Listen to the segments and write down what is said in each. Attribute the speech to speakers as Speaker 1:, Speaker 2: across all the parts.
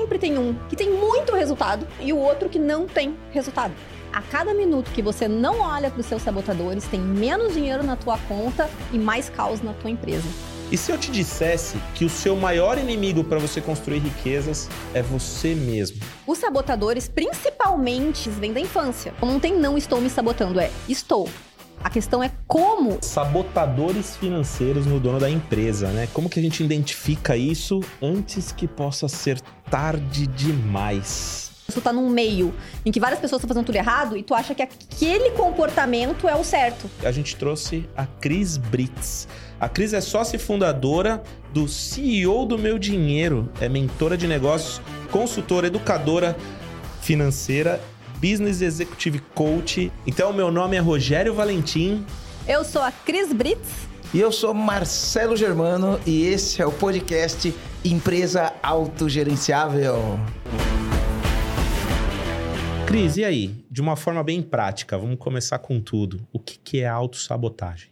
Speaker 1: sempre tem um que tem muito resultado e o outro que não tem resultado. A cada minuto que você não olha para os seus sabotadores, tem menos dinheiro na tua conta e mais caos na tua empresa.
Speaker 2: E se eu te dissesse que o seu maior inimigo para você construir riquezas é você mesmo?
Speaker 1: Os sabotadores, principalmente, vêm da infância. Não tem não estou me sabotando, é estou. A questão é como.
Speaker 2: Sabotadores financeiros no dono da empresa, né? Como que a gente identifica isso antes que possa ser tarde demais?
Speaker 1: Tu tá num meio em que várias pessoas estão fazendo tudo errado e tu acha que aquele comportamento é o certo.
Speaker 2: A gente trouxe a Cris Britz. A Cris é sócia e fundadora do CEO do Meu Dinheiro. É mentora de negócios, consultora, educadora financeira, business executive coach. Então, meu nome é Rogério Valentim.
Speaker 1: Eu sou a Cris Britz.
Speaker 3: E eu sou Marcelo Germano e esse é o podcast Empresa Autogerenciável.
Speaker 2: Cris, e aí? De uma forma bem prática, vamos começar com tudo. O que é autossabotagem?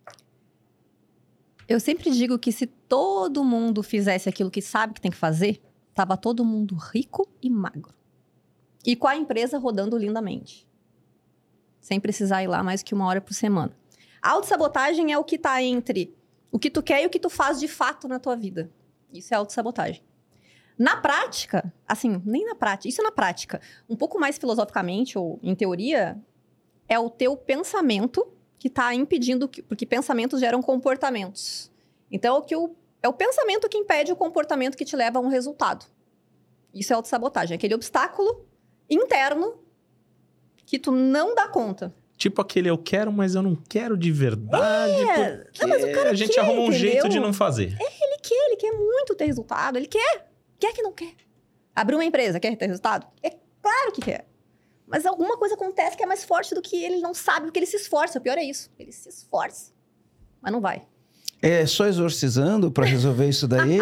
Speaker 1: Eu sempre digo que se todo mundo fizesse aquilo que sabe que tem que fazer, tava todo mundo rico e magro. E com a empresa rodando lindamente. Sem precisar ir lá mais que 1 hora por semana. A autossabotagem é o que tá entre o que tu quer e o que tu faz de fato na tua vida. Isso é autossabotagem. Na prática, assim, nem na prática, isso é na prática, um pouco mais filosoficamente ou em teoria, é o teu pensamento que tá impedindo, porque pensamentos geram comportamentos. Então, é o pensamento que impede o comportamento que te leva a um resultado. Isso é autossabotagem, aquele obstáculo interno que tu não dá conta.
Speaker 2: Tipo aquele eu quero, mas eu não quero de verdade, porque
Speaker 1: não, mas o cara
Speaker 2: a gente
Speaker 1: quer,
Speaker 2: arruma um
Speaker 1: entendeu?
Speaker 2: jeito de não fazer.
Speaker 1: Ele quer muito ter resultado, ele quer. Quer que não quer? Abrir uma empresa, quer ter resultado? É claro que quer. Mas alguma coisa acontece que é mais forte do que ele não sabe, porque ele se esforça. O pior é isso. Ele se esforça, mas não vai.
Speaker 3: É só exorcizando pra resolver isso daí?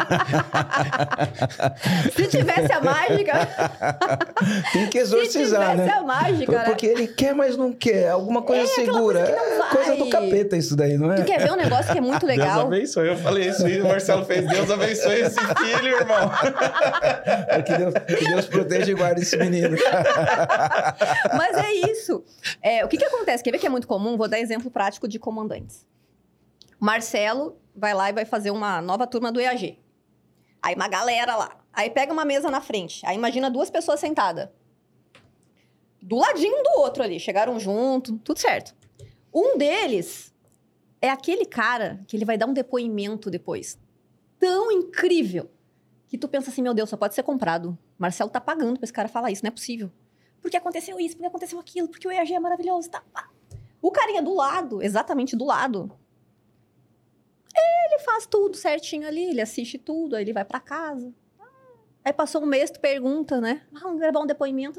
Speaker 1: Se tivesse a mágica...
Speaker 3: Tem que exorcizar, né?
Speaker 1: Se tivesse a mágica, né?
Speaker 3: Porque ele quer, mas não quer. Alguma coisa segura.
Speaker 1: Coisa que não vai.
Speaker 3: Coisa do capeta isso daí, não é?
Speaker 1: Tu quer ver um negócio que é muito legal?
Speaker 2: Deus abençoe, eu falei isso e o Marcelo fez. Deus abençoe esse filho, irmão.
Speaker 3: Que Deus proteja e guarde esse menino.
Speaker 1: Mas é isso. O que acontece? Quer ver que é muito comum? Vou dar exemplo prático de comandantes. Marcelo vai lá e vai fazer uma nova turma do EAG. Aí uma galera lá. Aí pega uma mesa na frente. Aí imagina 2 pessoas sentadas. Do ladinho do outro ali. Chegaram junto, tudo certo. Um deles é aquele cara que ele vai dar um depoimento depois. Tão incrível. Que tu pensa assim, meu Deus, só pode ser comprado. Marcelo tá pagando pra esse cara falar isso, não é possível. Porque aconteceu isso, porque aconteceu aquilo, porque o EAG é maravilhoso. Tá. O carinha do lado, exatamente do lado... Ele faz tudo certinho ali, ele assiste tudo, aí ele vai pra casa. Aí passou um mês, tu pergunta, né? Vamos gravar um depoimento.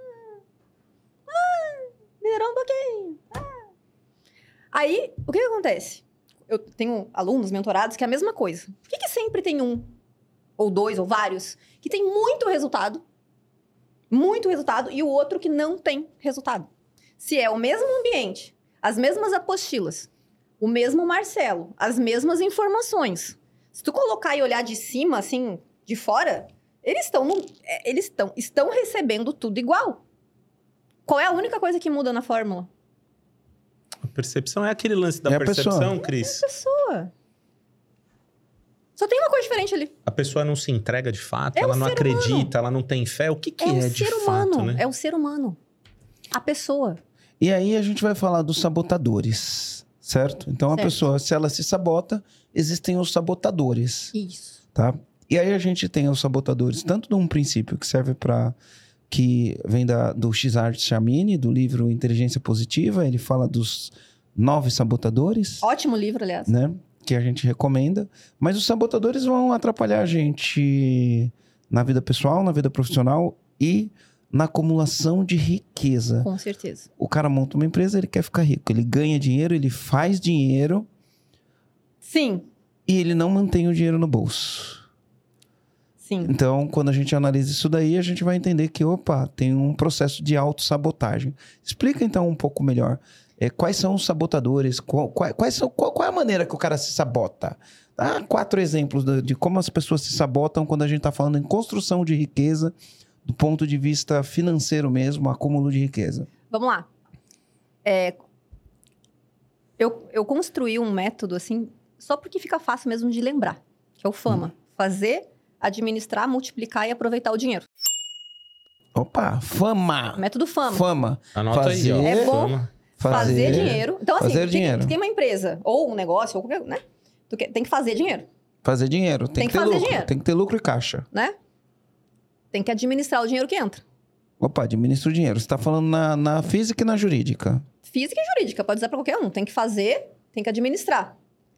Speaker 1: Melhorou um pouquinho. Aí, o que acontece? Eu tenho alunos mentorados que é a mesma coisa. Por que sempre tem um, ou 2, ou vários, que tem muito resultado, e o outro que não tem resultado? Se é o mesmo ambiente, as mesmas apostilas, o mesmo Marcelo, as mesmas informações. Se tu colocar e olhar de cima, assim, de fora, eles estão recebendo tudo igual. Qual é a única coisa que muda na fórmula?
Speaker 2: A percepção é aquele lance da percepção, Cris?
Speaker 1: É a pessoa. Só tem uma coisa diferente ali.
Speaker 2: A pessoa não se entrega de fato, ela não acredita, ela não tem fé. O que é de fato, né?
Speaker 1: É o ser humano. A pessoa.
Speaker 3: E aí a gente vai falar dos sabotadores. Certo? Então, a pessoa, se ela se sabota, existem os sabotadores.
Speaker 1: Isso.
Speaker 3: Tá? E aí a gente tem os sabotadores, tanto de um princípio que serve para... que vem do Cesar Ciamini, do livro Inteligência Positiva. Ele fala dos 9 sabotadores.
Speaker 1: Ótimo livro, aliás.
Speaker 3: Né? Que a gente recomenda. Mas os sabotadores vão atrapalhar a gente na vida pessoal, na vida profissional e... na acumulação de riqueza.
Speaker 1: Com certeza.
Speaker 3: O cara monta uma empresa, ele quer ficar rico. Ele ganha dinheiro, ele faz dinheiro.
Speaker 1: Sim.
Speaker 3: E ele não mantém o dinheiro no bolso.
Speaker 1: Sim.
Speaker 3: Então, quando a gente analisa isso daí, a gente vai entender que, tem um processo de autossabotagem. Explica, então, um pouco melhor quais são os sabotadores, qual é a maneira que o cara se sabota? 4 exemplos de como as pessoas se sabotam quando a gente está falando em construção de riqueza, do ponto de vista financeiro mesmo, acúmulo de riqueza.
Speaker 1: Vamos lá. Eu construí um método, assim, só porque fica fácil mesmo de lembrar, que é o FAMA. Fazer, administrar, multiplicar e aproveitar o dinheiro.
Speaker 3: Opa, FAMA.
Speaker 1: Método FAMA.
Speaker 3: FAMA.
Speaker 2: Anota aí, ó.
Speaker 1: É bom
Speaker 2: Fama.
Speaker 1: fazer dinheiro. Então, assim,
Speaker 3: fazer dinheiro.
Speaker 1: Tu tem uma empresa, ou um negócio, ou qualquer, né? Tem que fazer dinheiro,
Speaker 3: Fazer dinheiro. Tem que ter
Speaker 1: fazer
Speaker 3: lucro.
Speaker 1: dinheiro.
Speaker 3: Tem que ter lucro e caixa.
Speaker 1: né? Tem que administrar o dinheiro que entra.
Speaker 3: Opa, administra o dinheiro. Você está falando na física e na jurídica.
Speaker 1: Física e jurídica, pode usar para qualquer um. Tem que fazer, tem que administrar.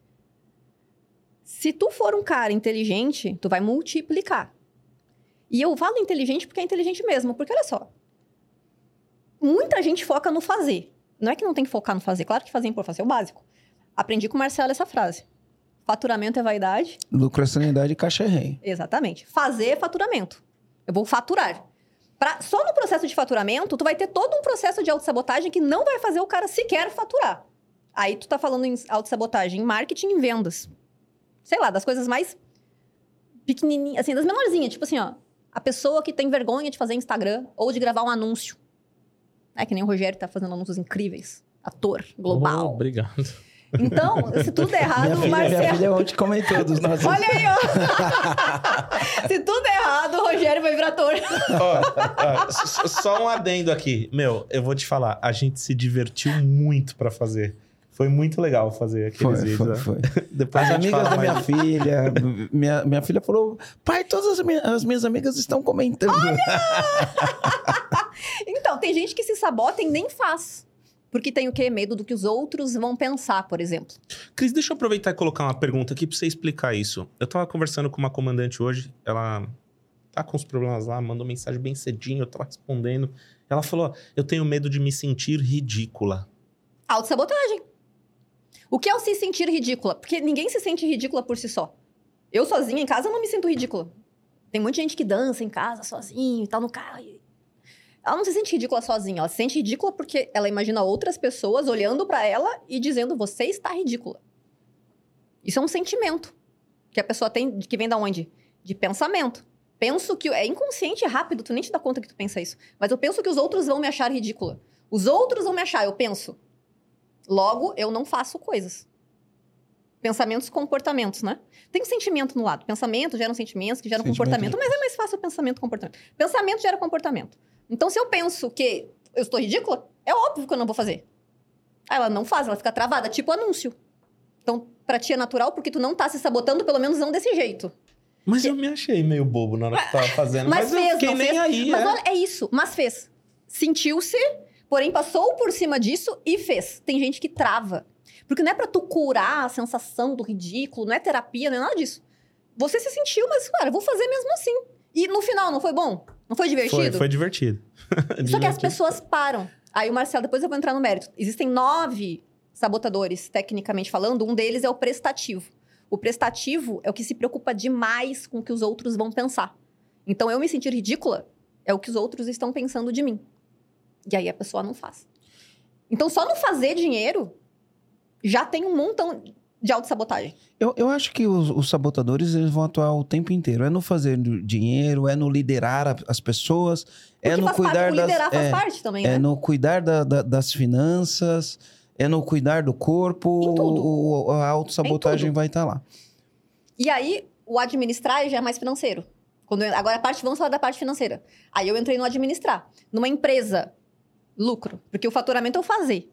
Speaker 1: Se tu for um cara inteligente, tu vai multiplicar. E eu falo inteligente porque é inteligente mesmo. Porque, olha só, muita gente foca no fazer. Não é que não tem que focar no fazer. Claro que fazer é importante, fazer é o básico. Aprendi com o Marcelo essa frase. Faturamento é vaidade.
Speaker 3: Lucro é sanidade e caixa é rei.
Speaker 1: Exatamente. Fazer é faturamento. Eu vou faturar. Só no processo de faturamento, tu vai ter todo um processo de autossabotagem que não vai fazer o cara sequer faturar. Aí tu tá falando em autossabotagem, em marketing, em vendas. Sei lá, das coisas mais pequenininhas, assim, das menorzinhas. Tipo assim, ó. A pessoa que tem vergonha de fazer Instagram ou de gravar um anúncio. É que nem o Rogério tá fazendo anúncios incríveis. Ator, global.
Speaker 2: Obrigado.
Speaker 1: Então, se tudo der errado, o Marcelo...
Speaker 3: Minha filha ontem comentou dos nossos...
Speaker 1: Olha aí, ó. Se tudo der errado, o Rogério vai virar ator.
Speaker 2: Só um adendo aqui. Meu, eu vou te falar. A gente se divertiu muito pra fazer. Foi muito legal fazer aqueles vídeos.
Speaker 3: Foi.
Speaker 2: Depois
Speaker 3: As
Speaker 2: a gente
Speaker 3: amigas
Speaker 2: fala
Speaker 3: da minha
Speaker 2: mais.
Speaker 3: filha... Minha filha falou... Pai, todas as minhas amigas estão comentando.
Speaker 1: Então, tem gente que se sabota e nem faz. Porque tem o quê? Medo do que os outros vão pensar, por exemplo.
Speaker 2: Cris, deixa eu aproveitar e colocar uma pergunta aqui pra você explicar isso. Eu tava conversando com uma comandante hoje, ela tá com os problemas lá, mandou mensagem bem cedinho, eu tava respondendo. Ela falou, eu tenho medo de me sentir ridícula.
Speaker 1: Autossabotagem. O que é o se sentir ridícula? Porque ninguém se sente ridícula por si só. Eu sozinha em casa não me sinto ridícula. Tem muita gente que dança em casa sozinho e tal, no carro. Ela não se sente ridícula sozinha, ela se sente ridícula porque ela imagina outras pessoas olhando pra ela e dizendo, você está ridícula. Isso é um sentimento que a pessoa tem, que vem da onde? De pensamento. Penso que... É inconsciente, é rápido, tu nem te dá conta que tu pensa isso. Mas eu penso que os outros vão me achar ridícula. Os outros vão me achar, eu penso. Logo, eu não faço coisas. Pensamentos, comportamentos, né? Tem um sentimento no lado. Pensamento geram sentimentos que geram comportamento. Mas é mais fácil o pensamento e comportamento. Pensamento gera comportamento. Então, se eu penso que eu estou ridícula, é óbvio que eu não vou fazer. Aí ela não faz, ela fica travada, tipo anúncio. Então, pra ti é natural porque tu não tá se sabotando, pelo menos não desse jeito.
Speaker 2: Mas eu me achei meio bobo na hora que tava fazendo.
Speaker 1: Mas
Speaker 2: eu
Speaker 1: fez,
Speaker 2: fiquei
Speaker 1: não
Speaker 2: nem
Speaker 1: fez.
Speaker 2: aí,
Speaker 1: Mas olha, é isso, mas fez. Sentiu-se, porém passou por cima disso e fez. Tem gente que trava. Porque não é pra tu curar a sensação do ridículo, não é terapia, não é nada disso. Você se sentiu, mas, cara, eu vou fazer mesmo assim. E no final, não foi bom? Não foi divertido?
Speaker 2: Foi divertido.
Speaker 1: Só que as pessoas param. Aí o Marcelo, depois eu vou entrar no mérito. Existem 9 sabotadores, tecnicamente falando. Um deles é o prestativo. O prestativo é o que se preocupa demais com o que os outros vão pensar. Então, eu me sentir ridícula é o que os outros estão pensando de mim. E aí a pessoa não faz. Então, só no fazer dinheiro, já tem um montão de autossabotagem.
Speaker 3: Eu acho que os sabotadores eles vão atuar o tempo inteiro. É no fazer dinheiro, é no liderar as pessoas, é no cuidar das...
Speaker 1: liderar faz parte também, né?
Speaker 3: É no cuidar das finanças, é no cuidar do corpo.
Speaker 1: Em tudo.
Speaker 3: A autossabotagem vai estar lá.
Speaker 1: E aí, o administrar já é mais financeiro. Agora, vamos falar da parte financeira. Aí eu entrei no administrar. Numa empresa, lucro. Porque o faturamento é o fazer.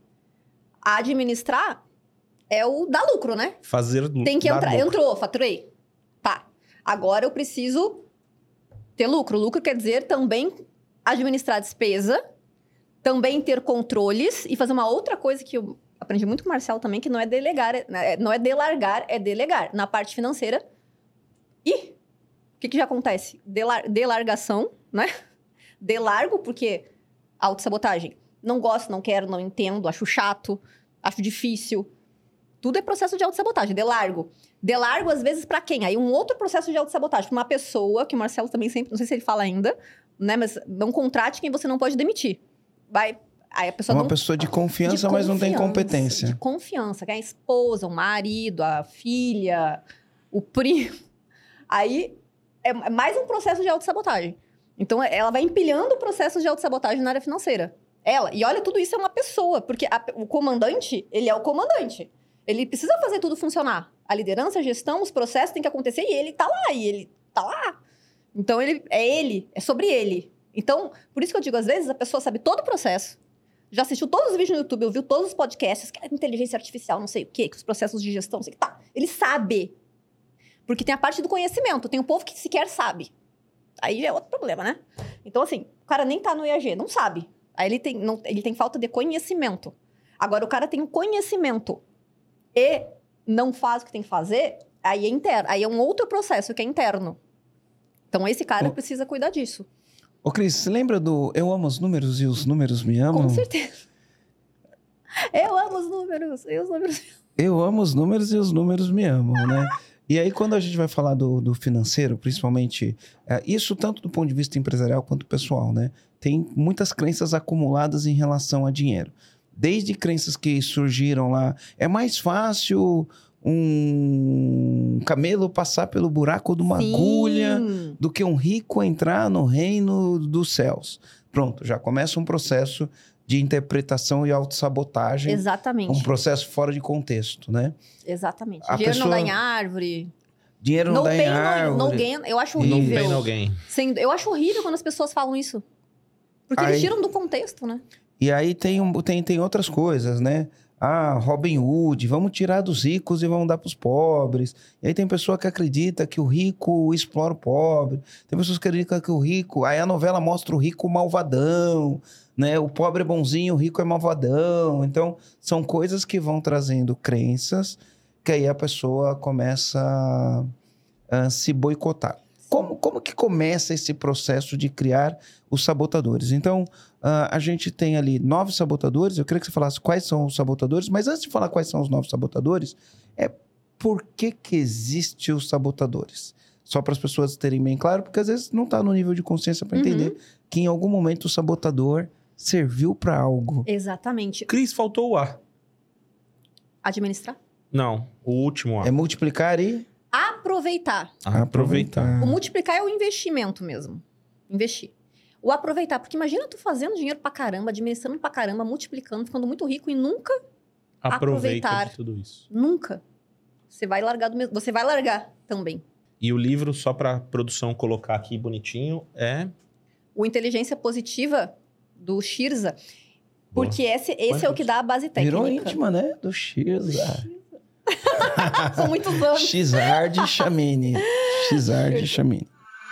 Speaker 1: A administrar é o dar lucro, né?
Speaker 2: Fazer lucro.
Speaker 1: Tem que entrar. Entrou, faturei. Tá. Agora eu preciso ter lucro. Lucro quer dizer também administrar despesa, também ter controles e fazer uma outra coisa que eu aprendi muito com o Marcelo também, que não é delegar, não é delargar, é delegar. Na parte financeira. E o que já acontece? Delargação, né? Delargo, porque autossabotagem. Não gosto, não quero, não entendo, acho chato, acho difícil. Tudo é processo de autossabotagem. Delargo. Delargo, às vezes, pra quem? Aí, um outro processo de autossabotagem. Pra uma pessoa, que o Marcelo também sempre... Não sei se ele fala ainda, né? Mas não contrate quem você não pode demitir. Aí a pessoa
Speaker 3: uma pessoa de confiança, mas não tem competência.
Speaker 1: De confiança, que é a esposa, o marido, a filha, o primo. Aí é mais um processo de autossabotagem. Então, ela vai empilhando o processo de autossabotagem na área financeira. E olha, tudo isso é uma pessoa, porque o comandante, ele é o comandante. Ele precisa fazer tudo funcionar. A liderança, a gestão, os processos têm que acontecer e ele tá lá, Então, é sobre ele. Então, por isso que eu digo, às vezes, a pessoa sabe todo o processo, já assistiu todos os vídeos no YouTube, ouviu todos os podcasts, que é inteligência artificial, não sei o quê, que os processos de gestão, não sei o que, ele sabe. Porque tem a parte do conhecimento, tem um povo que sequer sabe. Aí é outro problema, né? Então, assim, o cara nem tá no IAG, não sabe. Aí ele tem falta de conhecimento. Agora, o cara tem o conhecimento e não faz o que tem que fazer, aí é interno. Aí é um outro processo que é interno. Então, esse cara precisa cuidar disso.
Speaker 3: Ô, Cris, você lembra do Eu Amo os Números e os Números Me Amam?
Speaker 1: Com certeza. Eu amo os números e os números...
Speaker 3: Eu amo os números e os números me amam, né? E aí, quando a gente vai falar do financeiro, principalmente, isso tanto do ponto de vista empresarial quanto pessoal, né? Tem muitas crenças acumuladas em relação a dinheiro. Desde crenças que surgiram lá, é mais fácil um camelo passar pelo buraco de uma agulha do que um rico entrar no reino dos céus. Pronto, já começa um processo de interpretação e autossabotagem.
Speaker 1: Exatamente.
Speaker 3: Um processo fora de contexto, né?
Speaker 1: Exatamente. Dinheiro não dá em árvore.
Speaker 3: Dinheiro não dá em árvore.
Speaker 1: No gain, eu acho horrível.
Speaker 2: No pain, no gain.
Speaker 1: Eu acho horrível quando as pessoas falam isso. Porque eles tiram do contexto, né?
Speaker 3: E aí tem outras coisas, né? Robin Hood, vamos tirar dos ricos e vamos dar para os pobres. E aí tem pessoa que acredita que o rico explora o pobre. Tem pessoas que acreditam que o rico... Aí a novela mostra o rico malvadão, né? O pobre é bonzinho, o rico é malvadão. Então, são coisas que vão trazendo crenças que aí a pessoa começa a se boicotar. Como que começa esse processo de criar os sabotadores? Então, a gente tem ali 9 sabotadores. Eu queria que você falasse quais são os sabotadores. Mas antes de falar quais são os 9 sabotadores, por que existem os sabotadores? Só para as pessoas terem bem claro, porque às vezes não está no nível de consciência para entender que em algum momento o sabotador serviu para algo.
Speaker 1: Exatamente.
Speaker 2: Cris, faltou o A.
Speaker 1: Administrar?
Speaker 2: Não, o último A.
Speaker 3: É multiplicar e...
Speaker 1: Aproveitar.
Speaker 3: Aproveitar.
Speaker 1: O multiplicar é o investimento mesmo. Investir. O aproveitar, porque imagina tu fazendo dinheiro pra caramba, administrando pra caramba, multiplicando, ficando muito rico e nunca aproveitar
Speaker 2: de tudo isso.
Speaker 1: Nunca. Você vai largar você vai largar também.
Speaker 2: E o livro, só pra produção colocar aqui bonitinho, é...
Speaker 1: O Inteligência Positiva, do Shirza. Porque esse é o que dá a base técnica.
Speaker 3: Virou íntima, né? Do Shirza.
Speaker 1: São muitos anos.
Speaker 3: Xard Chamini. Xard Chamini.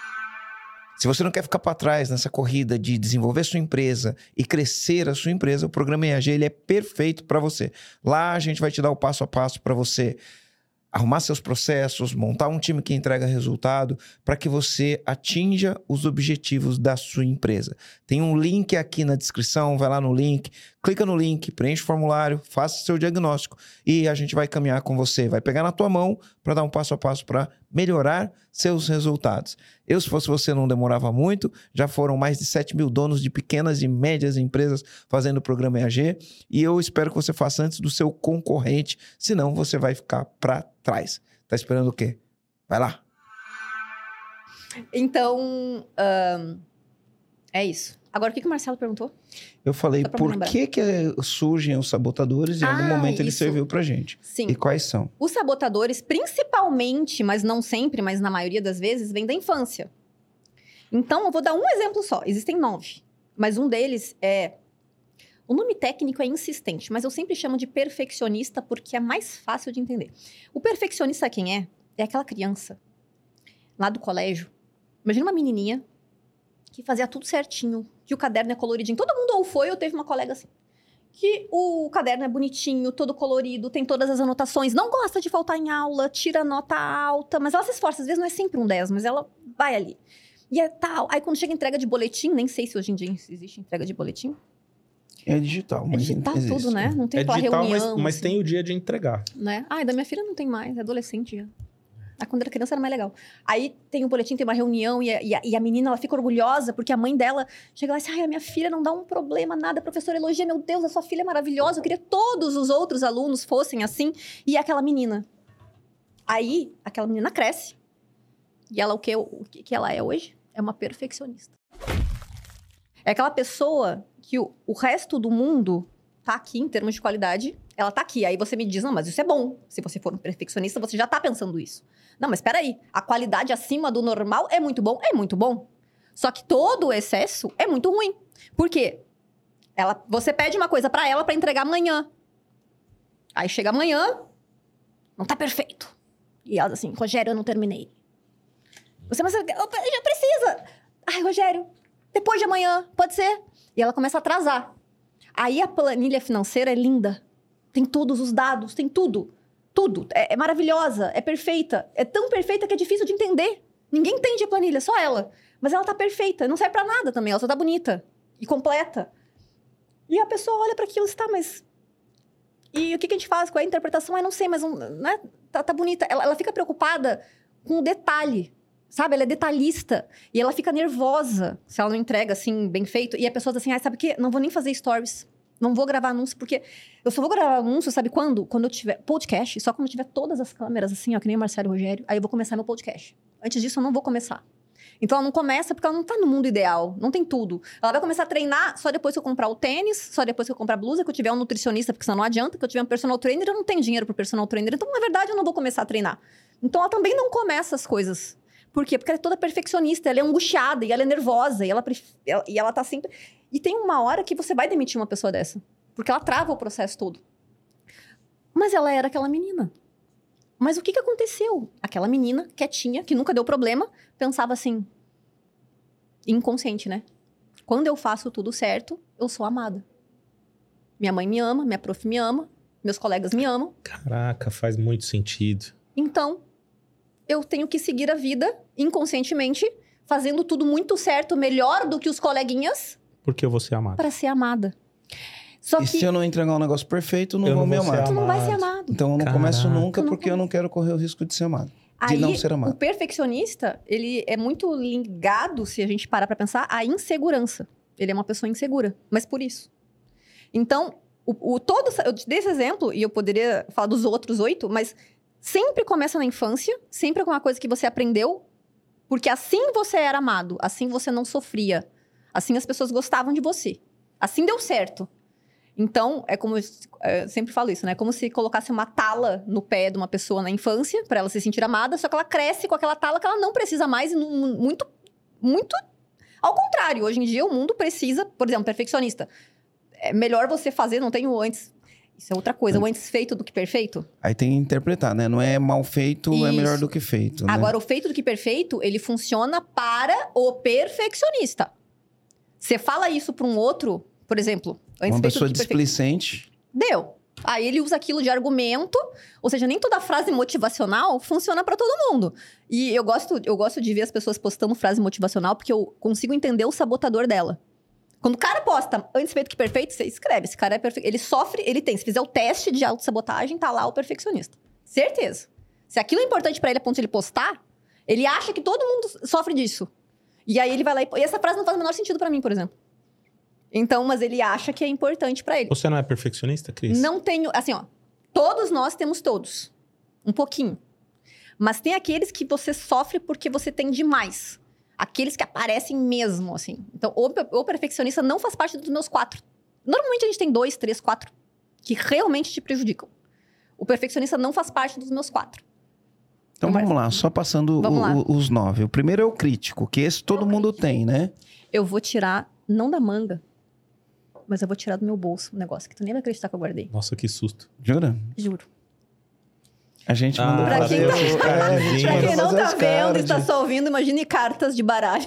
Speaker 3: Se você não quer ficar para trás nessa corrida de desenvolver sua empresa e crescer a sua empresa, o programa IAG ele é perfeito para você. Lá a gente vai te dar o passo a passo para você arrumar seus processos, montar um time que entrega resultado para que você atinja os objetivos da sua empresa. Tem um link aqui na descrição, vai lá no link, clica no link, preenche o formulário, faça seu diagnóstico e a gente vai caminhar com você, vai pegar na tua mão para dar um passo a passo para melhorar seus resultados. Eu, se fosse você, não demorava muito, já foram mais de 7 mil donos de pequenas e médias empresas fazendo o programa EAG e eu espero que você faça antes do seu concorrente, senão você vai ficar para trás. Tá esperando o quê? Vai lá.
Speaker 1: Então, é isso. Agora, o que o Marcelo perguntou?
Speaker 3: Eu falei, por que surgem os sabotadores e em algum momento ele serviu pra gente?
Speaker 1: Sim.
Speaker 3: E quais são?
Speaker 1: Os sabotadores, principalmente, mas não sempre, mas na maioria das vezes, vem da infância. Então, eu vou dar um exemplo só. Existem 9. Mas um deles é... O nome técnico é insistente, mas eu sempre chamo de perfeccionista porque é mais fácil de entender. O perfeccionista quem é? É aquela criança lá do colégio. Imagina uma menininha que fazia tudo certinho, que o caderno é coloridinho. Todo mundo ou foi ou teve uma colega assim. Que o caderno é bonitinho, todo colorido, tem todas as anotações, não gosta de faltar em aula, tira nota alta, mas ela se esforça. Às vezes não é sempre um 10, mas ela vai ali. E é tal. Aí quando chega a entrega de boletim, nem sei se hoje em dia existe entrega de boletim.
Speaker 3: É digital, mas
Speaker 1: digital
Speaker 3: existe,
Speaker 1: tudo, né? Não tem aquela
Speaker 2: digital,
Speaker 1: reunião.
Speaker 2: mas
Speaker 1: assim,
Speaker 2: tem o dia de entregar.
Speaker 1: né? Da minha filha não tem mais, é adolescente já. Quando era criança era mais legal. Aí tem um boletim, tem uma reunião e a menina, ela fica orgulhosa porque a mãe dela chega lá e diz, ai, a minha filha não dá um problema, nada. A professora elogia, meu Deus, a sua filha é maravilhosa. Eu queria que todos os outros alunos fossem assim. E aquela menina. Aí, aquela menina cresce. E ela, o que ela é hoje? É uma perfeccionista. É aquela pessoa que o resto do mundo tá aqui em termos de qualidade. Ela tá aqui. Aí você me diz, não, mas isso é bom. Se você for um perfeccionista, você já tá pensando isso. Não, mas espera aí. A qualidade acima do normal é muito bom? É muito bom. Só que todo o excesso é muito ruim. Por quê? Você pede uma coisa pra ela pra entregar amanhã. Aí chega amanhã, não tá perfeito. E ela assim, Rogério, eu não terminei. Mas já precisa. Ai, Rogério, depois de amanhã, pode ser? E ela começa a atrasar. Aí a planilha financeira é linda. Tem todos os dados, tem tudo. Tudo. É maravilhosa, é perfeita. É tão perfeita que é difícil de entender. Ninguém entende a planilha, só ela. Mas ela tá perfeita, não serve pra nada também. Ela só tá bonita e completa. E a pessoa olha pra aquilo e está, mas... E o que a gente faz com a interpretação? Eu não sei, mas né? Tá bonita. Ela fica preocupada com o detalhe, sabe? Ela é detalhista. E ela fica nervosa se ela não entrega, assim, bem feito. E a pessoa diz assim, sabe o quê? Não vou nem fazer stories. Não vou gravar anúncio, porque... Eu só vou gravar anúncio, sabe quando? Quando eu tiver podcast. Só quando eu tiver todas as câmeras, assim, ó, que nem o Marcelo e o Rogério. Aí eu vou começar meu podcast. Antes disso, eu não vou começar. Então, ela não começa porque ela não tá no mundo ideal. Não tem tudo. Ela vai começar a treinar só depois que eu comprar o tênis, só depois que eu comprar a blusa, que eu tiver um nutricionista, porque senão não adianta, que eu tiver um personal trainer, eu não tenho dinheiro pro personal trainer. Então, na verdade, eu não vou começar a treinar. Então, ela também não começa as coisas. Por quê? Porque ela é toda perfeccionista, ela é angustiada, e ela é nervosa, e ela tá sempre... E tem uma hora que você vai demitir uma pessoa dessa. Porque ela trava o processo todo. Mas ela era aquela menina. Mas o que aconteceu? Aquela menina, quietinha, que nunca deu problema, pensava assim... Inconsciente, né? Quando eu faço tudo certo, eu sou amada. Minha mãe me ama, minha prof me ama, meus colegas me amam.
Speaker 2: Caraca, faz muito sentido.
Speaker 1: Então, eu tenho que seguir a vida, inconscientemente, fazendo tudo muito certo, melhor do que os coleguinhas.
Speaker 2: Porque eu vou ser amada.
Speaker 1: Para ser amada. Só
Speaker 3: e
Speaker 1: que...
Speaker 3: se eu não entregar um negócio perfeito, não vou me amar.
Speaker 1: Tu não vai ser amado.
Speaker 3: Então eu não começo nunca porque eu não quero correr o risco de ser amado. De não ser amado.
Speaker 1: O perfeccionista, ele é muito ligado, se a gente parar pra pensar, à insegurança. Ele é uma pessoa insegura, mas por isso. Então, eu te dei esse exemplo, e eu poderia falar dos outros 8, mas sempre começa na infância, sempre com uma coisa que você aprendeu, porque assim você era amado, assim você não sofria, assim as pessoas gostavam de você, assim deu certo. Então, é como... Eu sempre falo isso, né? Como se colocasse uma tala no pé de uma pessoa na infância, pra ela se sentir amada, só que ela cresce com aquela tala que ela não precisa mais, e muito, muito... Ao contrário, hoje em dia o mundo precisa, por exemplo, perfeccionista. É melhor você fazer, não tem o antes... Isso é outra coisa, o antes feito do que perfeito.
Speaker 3: Aí tem que interpretar, né? Não é mal feito, é melhor do que feito, né?
Speaker 1: Agora, o feito do que perfeito, ele funciona para o perfeccionista. Você fala isso pra um outro, por exemplo...
Speaker 3: Uma pessoa displicente.
Speaker 1: Deu. Aí ele usa aquilo de argumento, ou seja, nem toda frase motivacional funciona pra todo mundo. E eu gosto de ver as pessoas postando frase motivacional porque eu consigo entender o sabotador dela. Quando o cara posta antes feito que perfeito, você escreve, esse cara é perfeito. Ele sofre, ele tem. Se fizer o teste de autossabotagem, tá lá o perfeccionista. Certeza. Se aquilo é importante pra ele a ponto de ele postar, ele acha que todo mundo sofre disso. E aí ele vai lá e essa frase não faz o menor sentido pra mim, por exemplo. Então, mas ele acha que é importante pra ele.
Speaker 2: Você não é perfeccionista, Cris?
Speaker 1: Não tenho... Assim, ó. Todos nós temos todos. Um pouquinho. Mas tem aqueles que você sofre porque você tem demais. Aqueles que aparecem mesmo, assim. Então, o perfeccionista não faz parte dos meus 4. Normalmente a gente tem 2, 3, 4 que realmente te prejudicam. O perfeccionista não faz parte dos meus 4.
Speaker 3: Então vamos lá, só passando os 9. O primeiro é o crítico, que esse todo mundo tem, né?
Speaker 1: Eu vou tirar, não da manga, mas eu vou tirar do meu bolso um negócio que tu nem vai acreditar que eu guardei.
Speaker 2: Nossa, que susto.
Speaker 3: Jura?
Speaker 1: Juro.
Speaker 3: A gente mandou fazer
Speaker 1: Pra quem não tá vendo, está só ouvindo, imagine cartas de baralho.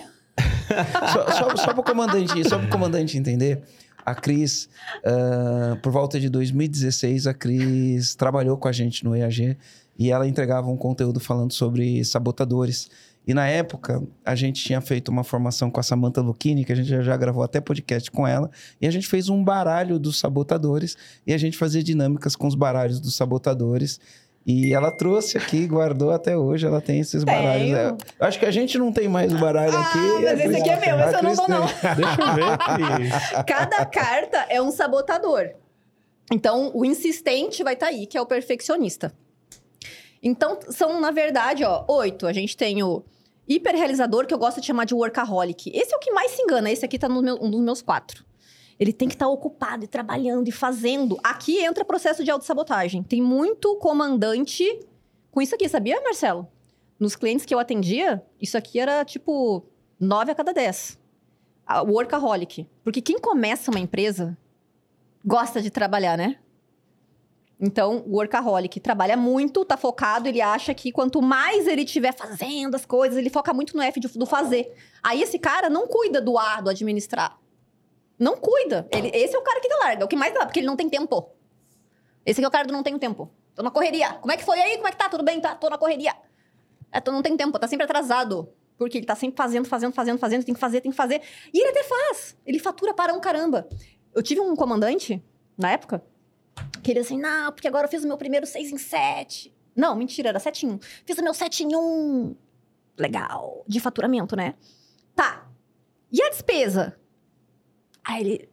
Speaker 3: Só pro comandante entender, a Cris, por volta de 2016, a Cris trabalhou com a gente no EAG e ela entregava um conteúdo falando sobre sabotadores. E na época, a gente tinha feito uma formação com a Samantha Lucchini, que a gente já gravou até podcast com ela, e a gente fez um baralho dos sabotadores, e a gente fazia dinâmicas com os baralhos dos sabotadores. E ela trouxe aqui, guardou até hoje, ela tem esses baralhos. Eu acho que a gente não tem mais o baralho aqui.
Speaker 1: Mas esse aqui é meu, esse eu não dou, não.
Speaker 2: Deixa eu ver aqui.
Speaker 1: Cada carta é um sabotador. Então, o insistente vai estar aí, que é o perfeccionista. Então, são, na verdade, 8. A gente tem o hiperrealizador, que eu gosto de chamar de workaholic. Esse é o que mais se engana. Esse aqui tá um dos meus 4. Ele tem que estar ocupado e trabalhando e fazendo. Aqui entra o processo de autossabotagem. Tem muito comandante com isso aqui, sabia, Marcelo? Nos clientes que eu atendia, isso aqui era tipo 9 a cada 10. O workaholic. Porque quem começa uma empresa gosta de trabalhar, né? Então, o workaholic trabalha muito, tá focado, ele acha que quanto mais ele estiver fazendo as coisas, ele foca muito no F do fazer. Aí esse cara não cuida do A, do administrar. Não cuida. Esse é o cara que larga, é o que mais dá, porque ele não tem tempo. Esse aqui é o cara do não tenho tempo. Tô na correria. Como é que foi aí? Como é que tá? Tudo bem? Tá? Tô na correria. Não tem tempo, tá sempre atrasado. Porque ele tá sempre fazendo, tem que fazer. E ele até faz. Ele fatura para um caramba. Eu tive um comandante, na época, que ele assim, não, porque agora eu fiz o meu primeiro 6 em 7. Não, mentira, era 7 em 1. Fiz o meu 7 em 1. Legal. De faturamento, né? Tá. E a despesa? Aí ele,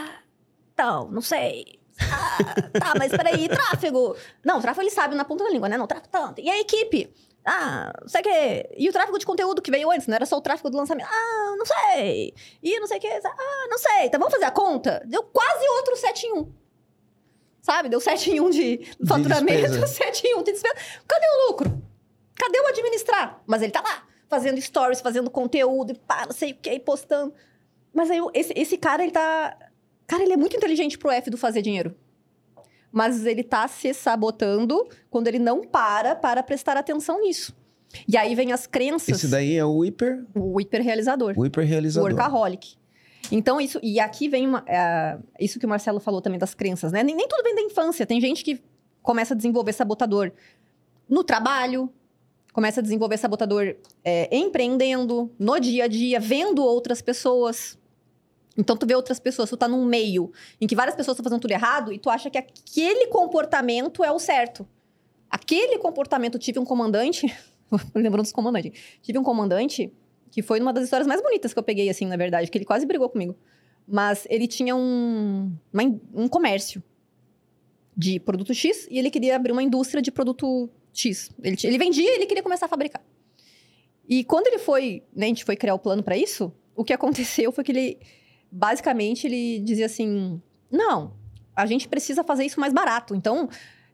Speaker 1: não sei. Tá, mas peraí, tráfego? Não, tráfego ele sabe na ponta da língua, né? Não, tráfego tanto. E a equipe? Não sei o quê. E o tráfego de conteúdo que veio antes, não era só o tráfego do lançamento. Não sei. E não sei o quê. Não sei. Então vamos fazer a conta? Deu quase outro 7 em 1. Sabe? Deu 7 em 1 de faturamento, 7 em 1 de despesa. Cadê o lucro? Cadê o administrar? Mas ele tá lá, fazendo stories, fazendo conteúdo, e não sei o quê, postando. Mas aí, esse cara, ele tá... Cara, ele é muito inteligente pro F do fazer dinheiro. Mas ele tá se sabotando quando ele não para prestar atenção nisso. E aí vem as crenças...
Speaker 3: Esse daí é o hiper...
Speaker 1: O hiperrealizador.
Speaker 3: O hiperrealizador.
Speaker 1: O workaholic. Então, isso... E aqui vem isso que o Marcelo falou também das crenças, né? Nem tudo vem da infância. Tem gente que começa a desenvolver sabotador no trabalho, começa a desenvolver sabotador empreendendo, no dia a dia, vendo outras pessoas. Então, tu vê outras pessoas, tu tá num meio em que várias pessoas estão fazendo tudo errado e tu acha que aquele comportamento é o certo. Aquele comportamento, tive um comandante... Lembrando dos comandantes. Tive um comandante que foi uma das histórias mais bonitas que eu peguei, assim, na verdade, que ele quase brigou comigo. Mas ele tinha um comércio de produto X e ele queria abrir uma indústria de produto X. Ele vendia e ele queria começar a fabricar. E quando ele foi, né, a gente foi criar o plano para isso, o que aconteceu foi que ele... Basicamente, ele dizia assim... Não, a gente precisa fazer isso mais barato. Então,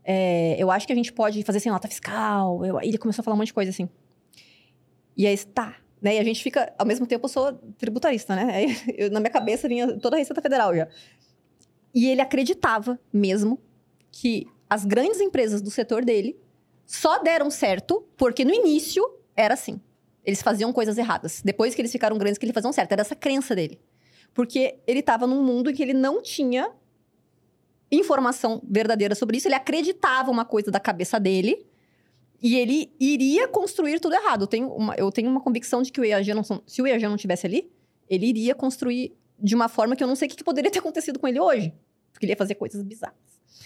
Speaker 1: eu acho que a gente pode fazer sem nota fiscal. Ele começou a falar um monte de coisa assim. E aí, tá. Né? E a gente fica... Ao mesmo tempo, eu sou tributarista, né? Aí, na minha cabeça vinha toda a Receita Federal já. E ele acreditava mesmo que as grandes empresas do setor dele só deram certo porque no início era assim. Eles faziam coisas erradas. Depois que eles ficaram grandes, que eles faziam certo. Era essa crença dele. Porque ele estava num mundo em que ele não tinha informação verdadeira sobre isso. Ele acreditava uma coisa da cabeça dele e ele iria construir tudo errado. Eu tenho uma convicção de que se o EAG não tivesse ali, ele iria construir de uma forma que eu não sei o que poderia ter acontecido com ele hoje. Porque ele ia fazer coisas bizarras.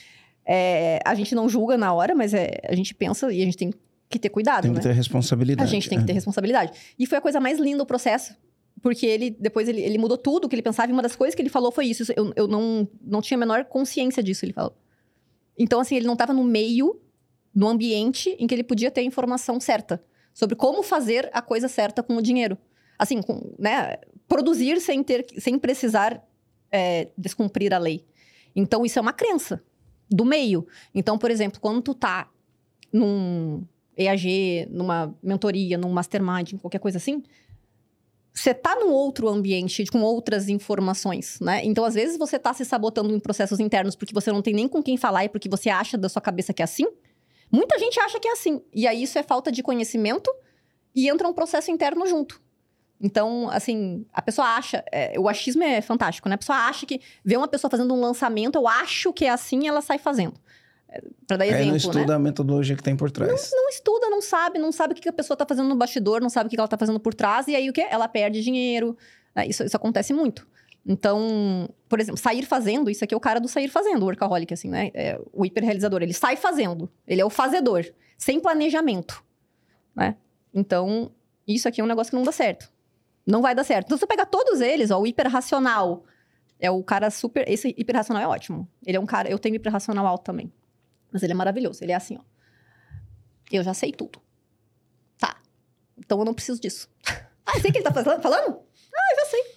Speaker 1: A gente não julga na hora, mas a gente pensa e a gente tem que ter cuidado,
Speaker 3: Tem que ter responsabilidade.
Speaker 1: A gente tem que ter responsabilidade. E foi a coisa mais linda do processo. Porque depois ele mudou tudo o que ele pensava. E uma das coisas que ele falou foi isso. Eu não tinha a menor consciência disso, ele falou. Então, assim, ele não estava no meio, no ambiente em que ele podia ter a informação certa. Sobre como fazer a coisa certa com o dinheiro. Assim, né? Produzir sem precisar descumprir a lei. Então, isso é uma crença do meio. Então, por exemplo, quando tu tá num EAG, numa mentoria, num mastermind, qualquer coisa assim... Você tá num outro ambiente, com outras informações, né? Então, às vezes, você tá se sabotando em processos internos porque você não tem nem com quem falar e porque você acha da sua cabeça que é assim. Muita gente acha que é assim. E aí, isso é falta de conhecimento e entra um processo interno junto. Então, assim, a pessoa acha... o achismo é fantástico, né? A pessoa acha que... Vê uma pessoa fazendo um lançamento, eu acho que é assim, ela sai fazendo. Pra dar exemplo,
Speaker 3: não estuda,
Speaker 1: né?
Speaker 3: A metodologia que tem por trás.
Speaker 1: Não estuda, não sabe o que a pessoa tá fazendo no bastidor, não sabe o que ela tá fazendo por trás, e aí o quê? Ela perde dinheiro. Isso acontece muito. Então, por exemplo, sair fazendo, isso aqui é o cara do sair fazendo, o workaholic, assim, né? O hiperrealizador, ele sai fazendo, ele é o fazedor, sem planejamento, né? Então, isso aqui é um negócio que não dá certo. Não vai dar certo. Então, se você pegar todos eles, ó, o hiperracional é o cara super... Esse hiperracional é ótimo. Ele é um cara... Eu tenho hiperracional alto também. Mas ele é maravilhoso. Ele é assim, ó. Eu já sei tudo. Tá. Então, eu não preciso disso. Sei o que ele tá falando? Eu já sei.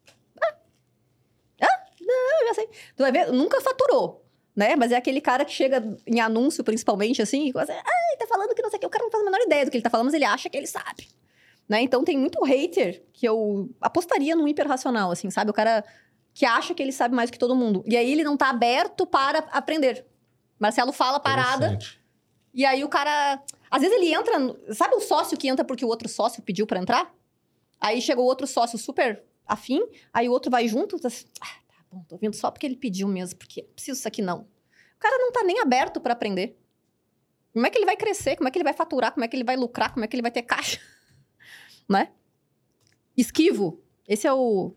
Speaker 1: Não, eu já sei. Tu vai ver, nunca faturou, né? Mas é aquele cara que chega em anúncio, principalmente, assim, e começa, ele tá falando que não sei o que. O cara não faz a menor ideia do que ele tá falando, mas ele acha que ele sabe. Né? Então, tem muito hater que eu apostaria num hiperracional, assim, sabe? O cara que acha que ele sabe mais que todo mundo. E aí, ele não tá aberto para aprender. Marcelo fala parada. E aí, o cara... Às vezes, ele entra... Sabe o sócio que entra porque o outro sócio pediu pra entrar? Aí, chega o outro sócio super afim. Aí, o outro vai junto. Tá assim, tá bom, tô vindo só porque ele pediu mesmo. Porque preciso disso aqui, não. O cara não tá nem aberto pra aprender. Como é que ele vai crescer? Como é que ele vai faturar? Como é que ele vai lucrar? Como é que ele vai ter caixa? Né? Esquivo. Esse é o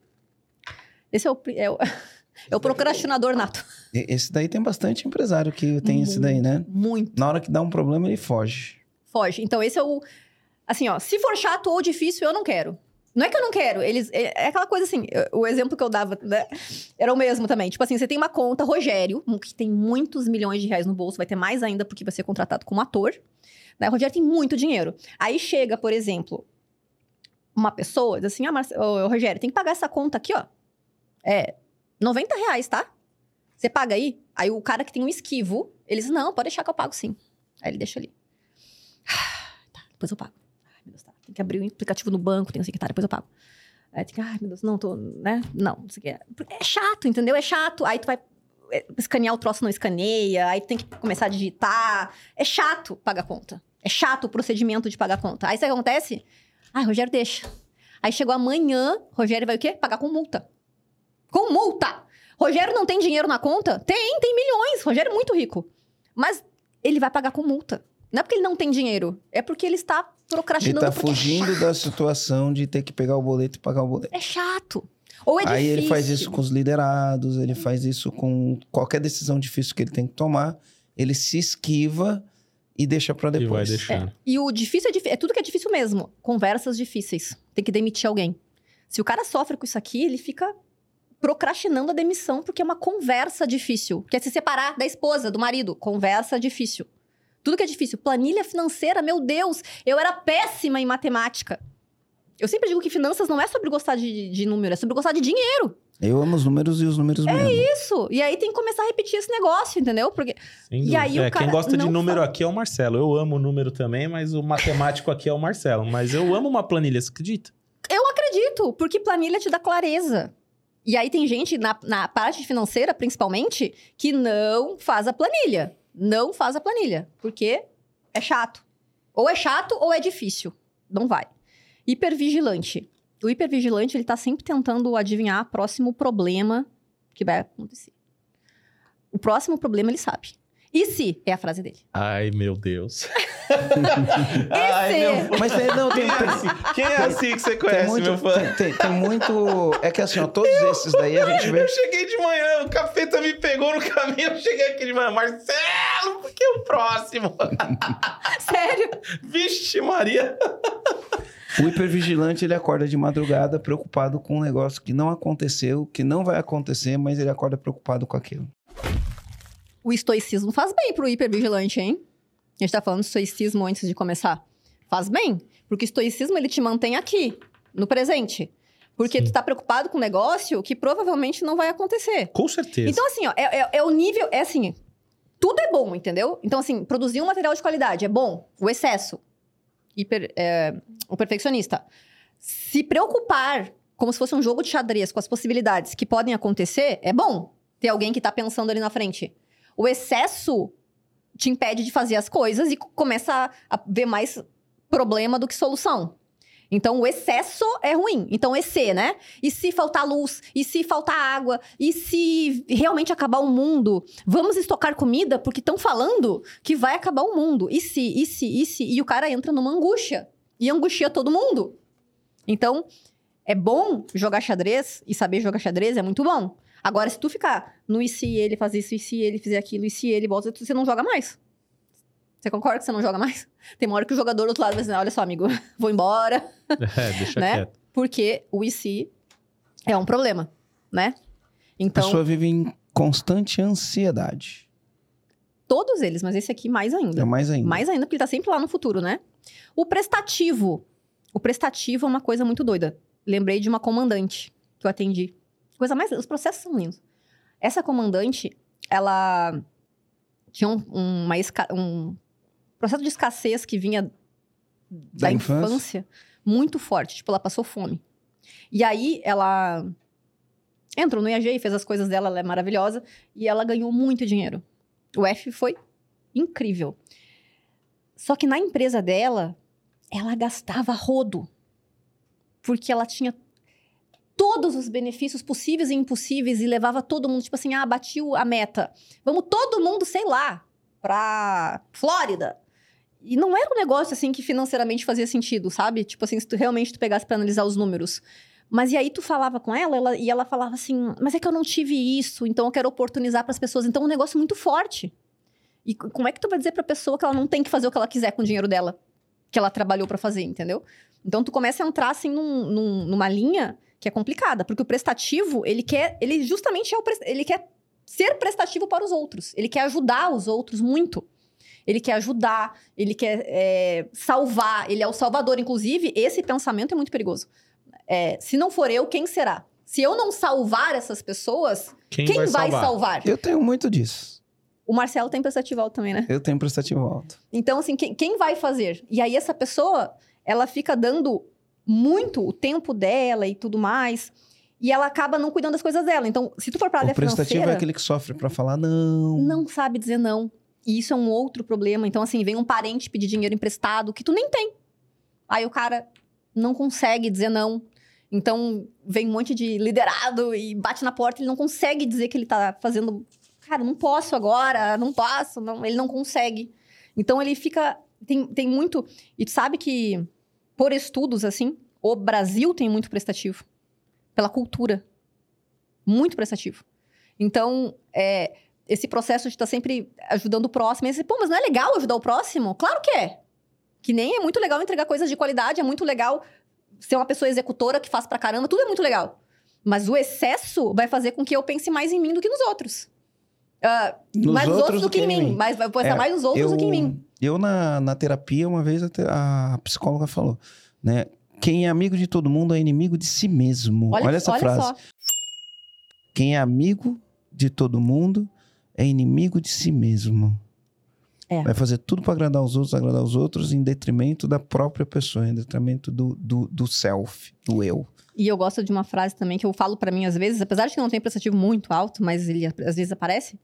Speaker 1: procrastinador nato.
Speaker 3: Esse daí tem bastante empresário que tem esse daí, né?
Speaker 1: Muito.
Speaker 3: Na hora que dá um problema, ele foge.
Speaker 1: Foge. Então, esse é o... Assim, ó, se for chato ou difícil, eu não quero. Não é que eu não quero. É aquela coisa assim, o exemplo que eu dava, né? Era o mesmo também. Tipo assim, você tem uma conta, Rogério, que tem muitos milhões de reais no bolso, vai ter mais ainda porque vai ser contratado como ator. Né? O Rogério tem muito dinheiro. Aí chega, por exemplo... Uma pessoa diz assim, Rogério, tem que pagar essa conta aqui, ó. É R$90, tá? Você paga aí? Aí o cara que tem um esquivo, ele diz, não, pode deixar que eu pago sim. Aí ele deixa ali. Tá, depois eu pago. Ai, meu Deus, tá. Tem que abrir o aplicativo no banco, tem assim que tá, depois eu pago. Aí tem que, ai, meu Deus, não, tô, né? Não, isso aqui é chato, entendeu? É chato. Aí tu vai escanear o troço, não escaneia. Aí tu tem que começar a digitar. É chato pagar conta. É chato o procedimento de pagar conta. Aí sabe o que acontece? Rogério, deixa. Aí chegou amanhã, Rogério vai o quê? Pagar com multa. Com multa! Rogério não tem dinheiro na conta? Tem milhões. Rogério é muito rico. Mas ele vai pagar com multa. Não é porque ele não tem dinheiro. É porque ele está procrastinando.
Speaker 3: Ele tá fugindo da situação de ter que pegar o boleto e pagar o boleto.
Speaker 1: É chato. Ou é difícil.
Speaker 3: Aí ele faz isso com os liderados, ele faz isso com qualquer decisão difícil que ele tem que tomar. Ele se esquiva... E deixa pra depois.
Speaker 2: E vai deixando.
Speaker 1: E o difícil é tudo que é difícil mesmo. Conversas difíceis. Tem que demitir alguém. Se o cara sofre com isso aqui, ele fica procrastinando a demissão, porque é uma conversa difícil. Quer se separar da esposa, do marido. Conversa difícil. Tudo que é difícil. Planilha financeira, meu Deus, eu era péssima em matemática. Eu sempre digo que finanças não é sobre gostar de número, é sobre gostar de dinheiro.
Speaker 3: Eu amo os números e os números me amam.
Speaker 1: É isso. E aí tem que começar a repetir esse negócio, entendeu? Porque... E aí o cara
Speaker 2: quem gosta de número aqui é o Marcelo. Eu amo o número também, mas o matemático aqui é o Marcelo. Mas eu amo uma planilha, você acredita?
Speaker 1: Eu acredito, porque planilha te dá clareza. E aí tem gente, na parte financeira, principalmente, que não faz a planilha. Não faz a planilha, porque é chato. Ou é chato ou é difícil. Não vai. Hipervigilante. O hipervigilante, ele tá sempre tentando adivinhar o próximo problema que vai acontecer. O próximo problema, ele sabe. E se? É a frase dele.
Speaker 2: Ai, meu Deus.
Speaker 3: Mas não,
Speaker 2: quem é assim que você conhece,
Speaker 3: muito,
Speaker 2: meu fã?
Speaker 3: Tem muito... É que assim, ó, todos esses daí a gente vê...
Speaker 2: Eu cheguei de manhã, o capeta me pegou no caminho, eu cheguei aqui de manhã. Marcelo, por que o próximo?
Speaker 1: Sério?
Speaker 2: Vixe, Maria.
Speaker 3: O hipervigilante, ele acorda de madrugada preocupado com um negócio que não aconteceu, que não vai acontecer, mas ele acorda preocupado com aquilo.
Speaker 1: O estoicismo faz bem pro hipervigilante, hein? A gente tá falando de estoicismo antes de começar. Faz bem, porque o estoicismo, ele te mantém aqui, no presente. Porque tu tá preocupado com um negócio que provavelmente não vai acontecer.
Speaker 2: Com certeza.
Speaker 1: Então, assim, ó, é o nível... É assim, tudo é bom, entendeu? Então, assim, produzir um material de qualidade é bom. O excesso. O perfeccionista. Se preocupar como se fosse um jogo de xadrez com as possibilidades que podem acontecer, é bom ter alguém que tá pensando ali na frente. O excesso te impede de fazer as coisas e começa a ver mais problema do que solução. Então, o excesso é ruim. Então, EC, né? E se faltar luz? E se faltar água? E se realmente acabar o mundo? Vamos estocar comida porque estão falando que vai acabar o mundo. E se? E o cara entra numa angústia. E angustia todo mundo. Então, É bom jogar xadrez e saber jogar xadrez é muito bom. Agora, se tu ficar no e se ele faz isso, e se ele fizer aquilo, e se ele volta, você não joga mais. Você concorda que você não joga mais? Tem uma hora que o jogador do outro lado vai dizer, olha só, amigo, vou embora.
Speaker 2: Deixa
Speaker 1: né?
Speaker 2: quieto.
Speaker 1: Porque o e se é um problema, né?
Speaker 3: A
Speaker 1: Então,
Speaker 3: pessoa vive em constante ansiedade.
Speaker 1: todos eles, mas esse aqui mais ainda.
Speaker 3: É mais ainda.
Speaker 1: Mais ainda, porque ele tá sempre lá no futuro, né? O prestativo. O prestativo é uma coisa muito doida. Lembrei de uma comandante que eu atendi. Coisa mais... Os processos são lindos. Essa comandante, ela tinha um processo de escassez que vinha da infância muito forte. Tipo, ela passou fome. E aí, ela entrou no IAG e fez as coisas dela, ela é maravilhosa. E ela ganhou muito dinheiro. O F foi incrível. Só que na empresa dela, ela gastava rodo. Porque ela tinha todos os benefícios possíveis e impossíveis e levava todo mundo, tipo assim, batiu a meta. Vamos todo mundo, sei lá, pra Flórida. E não era um negócio, assim, que financeiramente fazia sentido, sabe? Tipo assim, se tu realmente pegasse pra analisar os números. Mas e aí tu falava com ela e ela falava assim, mas é que eu não tive isso, então eu quero oportunizar pras pessoas. Então é um negócio muito forte. E como é que tu vai dizer pra pessoa que ela não tem que fazer o que ela quiser com o dinheiro dela? Que ela trabalhou pra fazer, entendeu? Então tu começa a entrar, assim, numa linha que é complicada. Porque o prestativo, ele justamente ele quer ser prestativo para os outros. Ele quer ajudar os outros muito. Ele quer ajudar, ele quer salvar, ele é o salvador. Inclusive, esse pensamento é muito perigoso. Se não for eu, quem será? Se eu não salvar essas pessoas, quem vai salvar?
Speaker 3: Eu tenho muito disso.
Speaker 1: O Marcelo tem prestativo alto também, né?
Speaker 3: Eu tenho prestativo alto.
Speaker 1: Então, assim, quem vai fazer? E aí, essa pessoa, ela fica dando muito o tempo dela e tudo mais, e ela acaba não cuidando das coisas dela. Então, se tu for pra área financeira...
Speaker 3: O prestativo é aquele que sofre pra falar não.
Speaker 1: Não sabe dizer não. E isso é um outro problema. Então, assim, vem um parente pedir dinheiro emprestado que tu nem tem. Aí o cara não consegue dizer não. Então, vem um monte de liderado e bate na porta, ele não consegue dizer que ele tá fazendo... Cara, não posso agora, não posso. Não, ele não consegue. Então, ele fica... Tem muito... E tu sabe que, por estudos, assim, o Brasil tem muito prestativo. Pela cultura. Muito prestativo. Então, esse processo de estar sempre ajudando o próximo. E você, pô, mas não é legal ajudar o próximo? Claro que é. Que nem é muito legal entregar coisas de qualidade, é muito legal ser uma pessoa executora que faz pra caramba, tudo é muito legal. Mas o excesso vai fazer com que eu pense mais em mim do que nos outros. Mais nos outros do que em mim. Mas vai pensar mais nos outros do que em mim.
Speaker 3: Eu, na terapia, uma vez a psicóloga falou, né? Quem é amigo de todo mundo é inimigo de si mesmo. Olha essa frase. Só. Quem é amigo de todo mundo é inimigo de si mesmo. Vai fazer tudo para agradar os outros em detrimento da própria pessoa, em detrimento do self, do eu.
Speaker 1: E eu gosto de uma frase também que eu falo para mim às vezes, apesar de que não tem prestativo muito alto, mas ele às vezes aparece.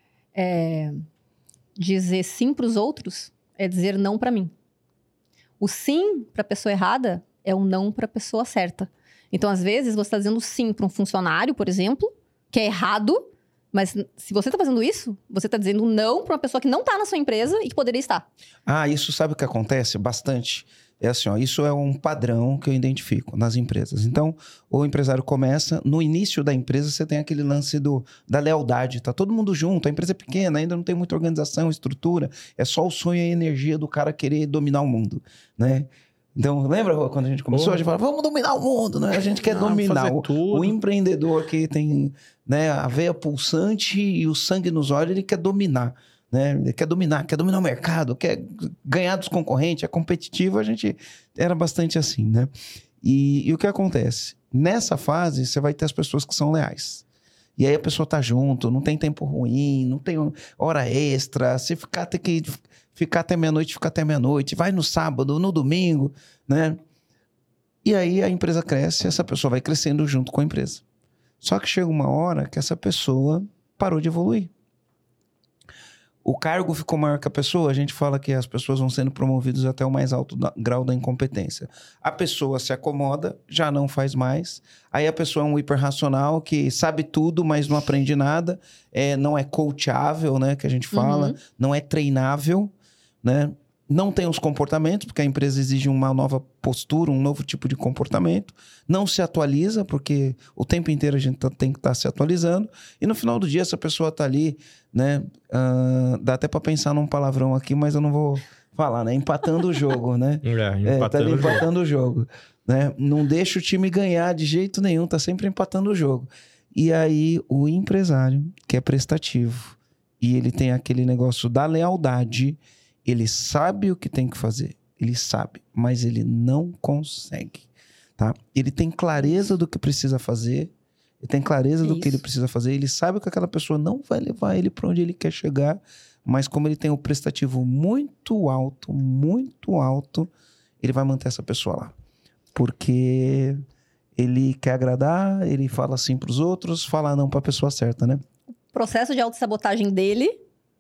Speaker 1: Dizer sim pros outros é dizer não para mim. O sim pra pessoa errada é um não pra pessoa certa. Então, às vezes, você tá dizendo sim pra um funcionário, por exemplo, que é errado, mas se você tá fazendo isso, você tá dizendo não pra uma pessoa que não tá na sua empresa e que poderia estar.
Speaker 3: Isso sabe o que acontece? Bastante. É assim, isso é um padrão que eu identifico nas empresas. Então, o empresário começa, no início da empresa, você tem aquele lance da lealdade. Tá todo mundo junto, a empresa é pequena, ainda não tem muita organização, estrutura. É só o sonho e a energia do cara querer dominar o mundo, né? Então, lembra quando a gente começou? A gente falava, vamos dominar o mundo, né? A gente quer dominar. O empreendedor que tem, né, a veia pulsante e o sangue nos olhos, ele quer dominar. Né? Ele quer dominar o mercado, quer ganhar dos concorrentes, é competitivo, a gente era bastante assim, né? E o que acontece? Nessa fase, você vai ter as pessoas que são leais. E aí a pessoa tá junto, não tem tempo ruim, não tem hora extra, se tem que ficar até meia-noite, fica até meia-noite, vai no sábado, no domingo, né? E aí a empresa cresce, essa pessoa vai crescendo junto com a empresa. Só que chega uma hora que essa pessoa parou de evoluir. O cargo ficou maior que a pessoa, a gente fala que as pessoas vão sendo promovidas até o mais alto grau da incompetência. A pessoa se acomoda, já não faz mais. Aí a pessoa é um hiperracional que sabe tudo, mas não aprende nada. Não é coachável, né, que a gente fala. Não é treinável, né? não tem os comportamentos, porque a empresa exige uma nova postura, um novo tipo de comportamento. Não se atualiza, porque o tempo inteiro a gente tem que estar se atualizando. E no final do dia, essa pessoa está ali, né? Dá até para pensar num palavrão aqui, mas eu não vou falar, né? Empatando o jogo, né? Tá ali empatando o jogo. Né? Não deixa o time ganhar de jeito nenhum, tá sempre empatando o jogo. E aí, o empresário, que é prestativo, e ele tem aquele negócio da lealdade, ele sabe o que tem que fazer. Ele sabe, mas ele não consegue, tá? Ele tem clareza do que precisa fazer, ele tem clareza do que ele precisa fazer, ele sabe que aquela pessoa não vai levar ele para onde ele quer chegar, mas como ele tem o prestativo muito alto, ele vai manter essa pessoa lá. Porque ele quer agradar, ele fala sim pros outros, fala não pra pessoa certa, né?
Speaker 1: O processo de autossabotagem dele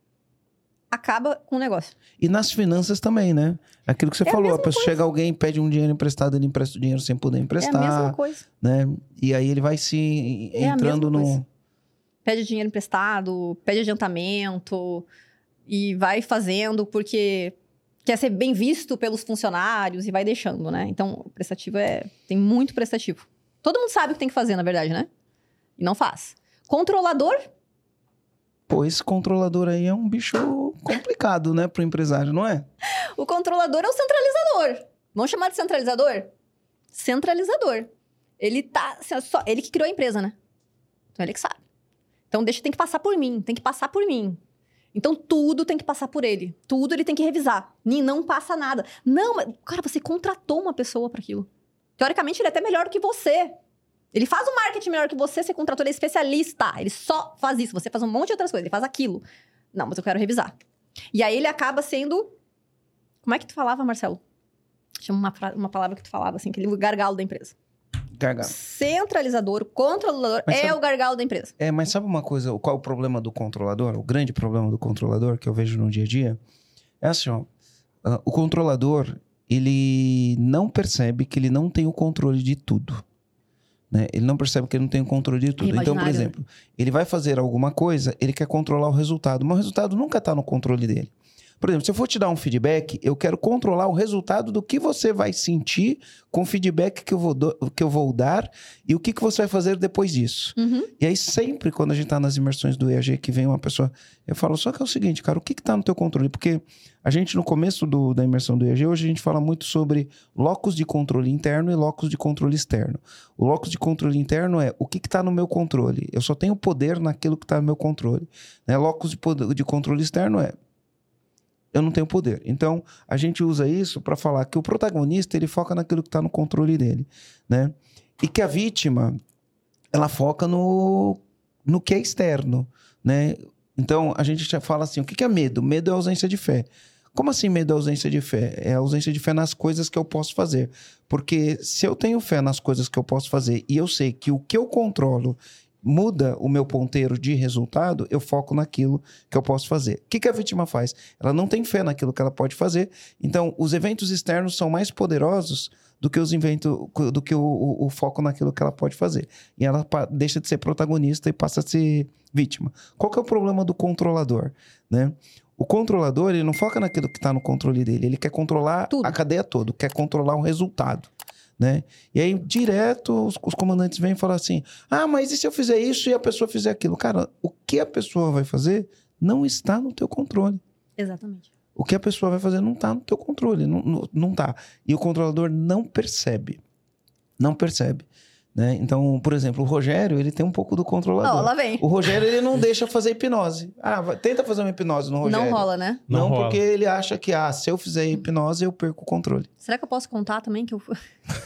Speaker 1: acaba com o negócio.
Speaker 3: E nas finanças também, né? Aquilo que você falou, a pessoa chega alguém, pede um dinheiro emprestado, ele empresta o dinheiro sem poder emprestar.
Speaker 1: É a mesma coisa.
Speaker 3: Né? E aí ele vai se entrando no...
Speaker 1: Pede dinheiro emprestado, pede adiantamento e vai fazendo porque quer ser bem visto pelos funcionários e vai deixando, né? Então, o prestativo tem muito prestativo. Todo mundo sabe o que tem que fazer, na verdade, né? E não faz. Controlador?
Speaker 3: Pô, esse controlador aí é um bicho complicado, né, pro empresário, não é?
Speaker 1: O controlador é o centralizador. Vamos chamar de centralizador? Centralizador. Ele ele que criou a empresa, né? Então, ele que sabe. Então, tem que passar por mim, Então, tudo tem que passar por ele. Tudo ele tem que revisar. Não passa nada. Não, mas, cara, você contratou uma pessoa para aquilo. Teoricamente, ele é até melhor do que você. Ele faz o marketing melhor que você contratou, ele é especialista. Ele só faz isso. Você faz um monte de outras coisas. Ele faz aquilo. Não, mas eu quero revisar. E aí, ele acaba sendo... Como é que tu falava, Marcelo? Chama uma palavra que tu falava, assim, aquele gargalo da empresa.
Speaker 3: Gargalo.
Speaker 1: Centralizador, controlador o gargalo da empresa.
Speaker 3: Mas sabe uma coisa? Qual é o problema do controlador? O grande problema do controlador que eu vejo no dia a dia? É assim, ó. O controlador, ele não percebe que ele não tem o controle de tudo. Né? Ele não percebe que ele não tem o controle de tudo. Então, por exemplo, ele vai fazer alguma coisa, ele quer controlar o resultado. Mas o resultado nunca está no controle dele. Por exemplo, se eu for te dar um feedback, eu quero controlar o resultado do que você vai sentir com o feedback que eu vou dar e o que você vai fazer depois disso.
Speaker 1: Uhum.
Speaker 3: E aí, sempre quando a gente tá nas imersões do EAG, que vem uma pessoa, eu falo, só que é o seguinte, cara, o que tá no teu controle? Porque a gente, no começo da imersão do EAG, hoje a gente fala muito sobre locus de controle interno e locus de controle externo. O locus de controle interno é o que tá no meu controle. Eu só tenho poder naquilo que tá no meu controle. Né? Locus de controle externo é eu não tenho poder. Então, a gente usa isso para falar que o protagonista, ele foca naquilo que está no controle dele, né? E que a vítima, ela foca no que é externo, né? Então, a gente já fala assim, o que é medo? Medo é ausência de fé. Como assim medo é ausência de fé? É a ausência de fé nas coisas que eu posso fazer. Porque se eu tenho fé nas coisas que eu posso fazer e eu sei que o que eu controlo muda o meu ponteiro de resultado, eu foco naquilo que eu posso fazer. O que a vítima faz? Ela não tem fé naquilo que ela pode fazer. Então, os eventos externos são mais poderosos do que o foco naquilo que ela pode fazer. E ela deixa de ser protagonista e passa a ser vítima. Qual que é o problema do controlador? Né? O controlador, ele não foca naquilo que está no controle dele. Ele quer controlar tudo. A cadeia toda, quer controlar o resultado. Né? E aí, direto, os comandantes vêm e falam assim, mas e se eu fizer isso e a pessoa fizer aquilo? Cara, o que a pessoa vai fazer não está no teu controle.
Speaker 1: Exatamente.
Speaker 3: O que a pessoa vai fazer não está no teu controle, não está. E o controlador não percebe. Não percebe. Né? Então, por exemplo, o Rogério, ele tem um pouco do controlador.
Speaker 1: Lá vem.
Speaker 3: O Rogério, ele não deixa fazer hipnose. Tenta fazer uma hipnose no Rogério.
Speaker 1: Não rola, né?
Speaker 3: Não porque ele acha que, se eu fizer hipnose, eu perco o controle.
Speaker 1: Será que eu posso contar também que eu fui...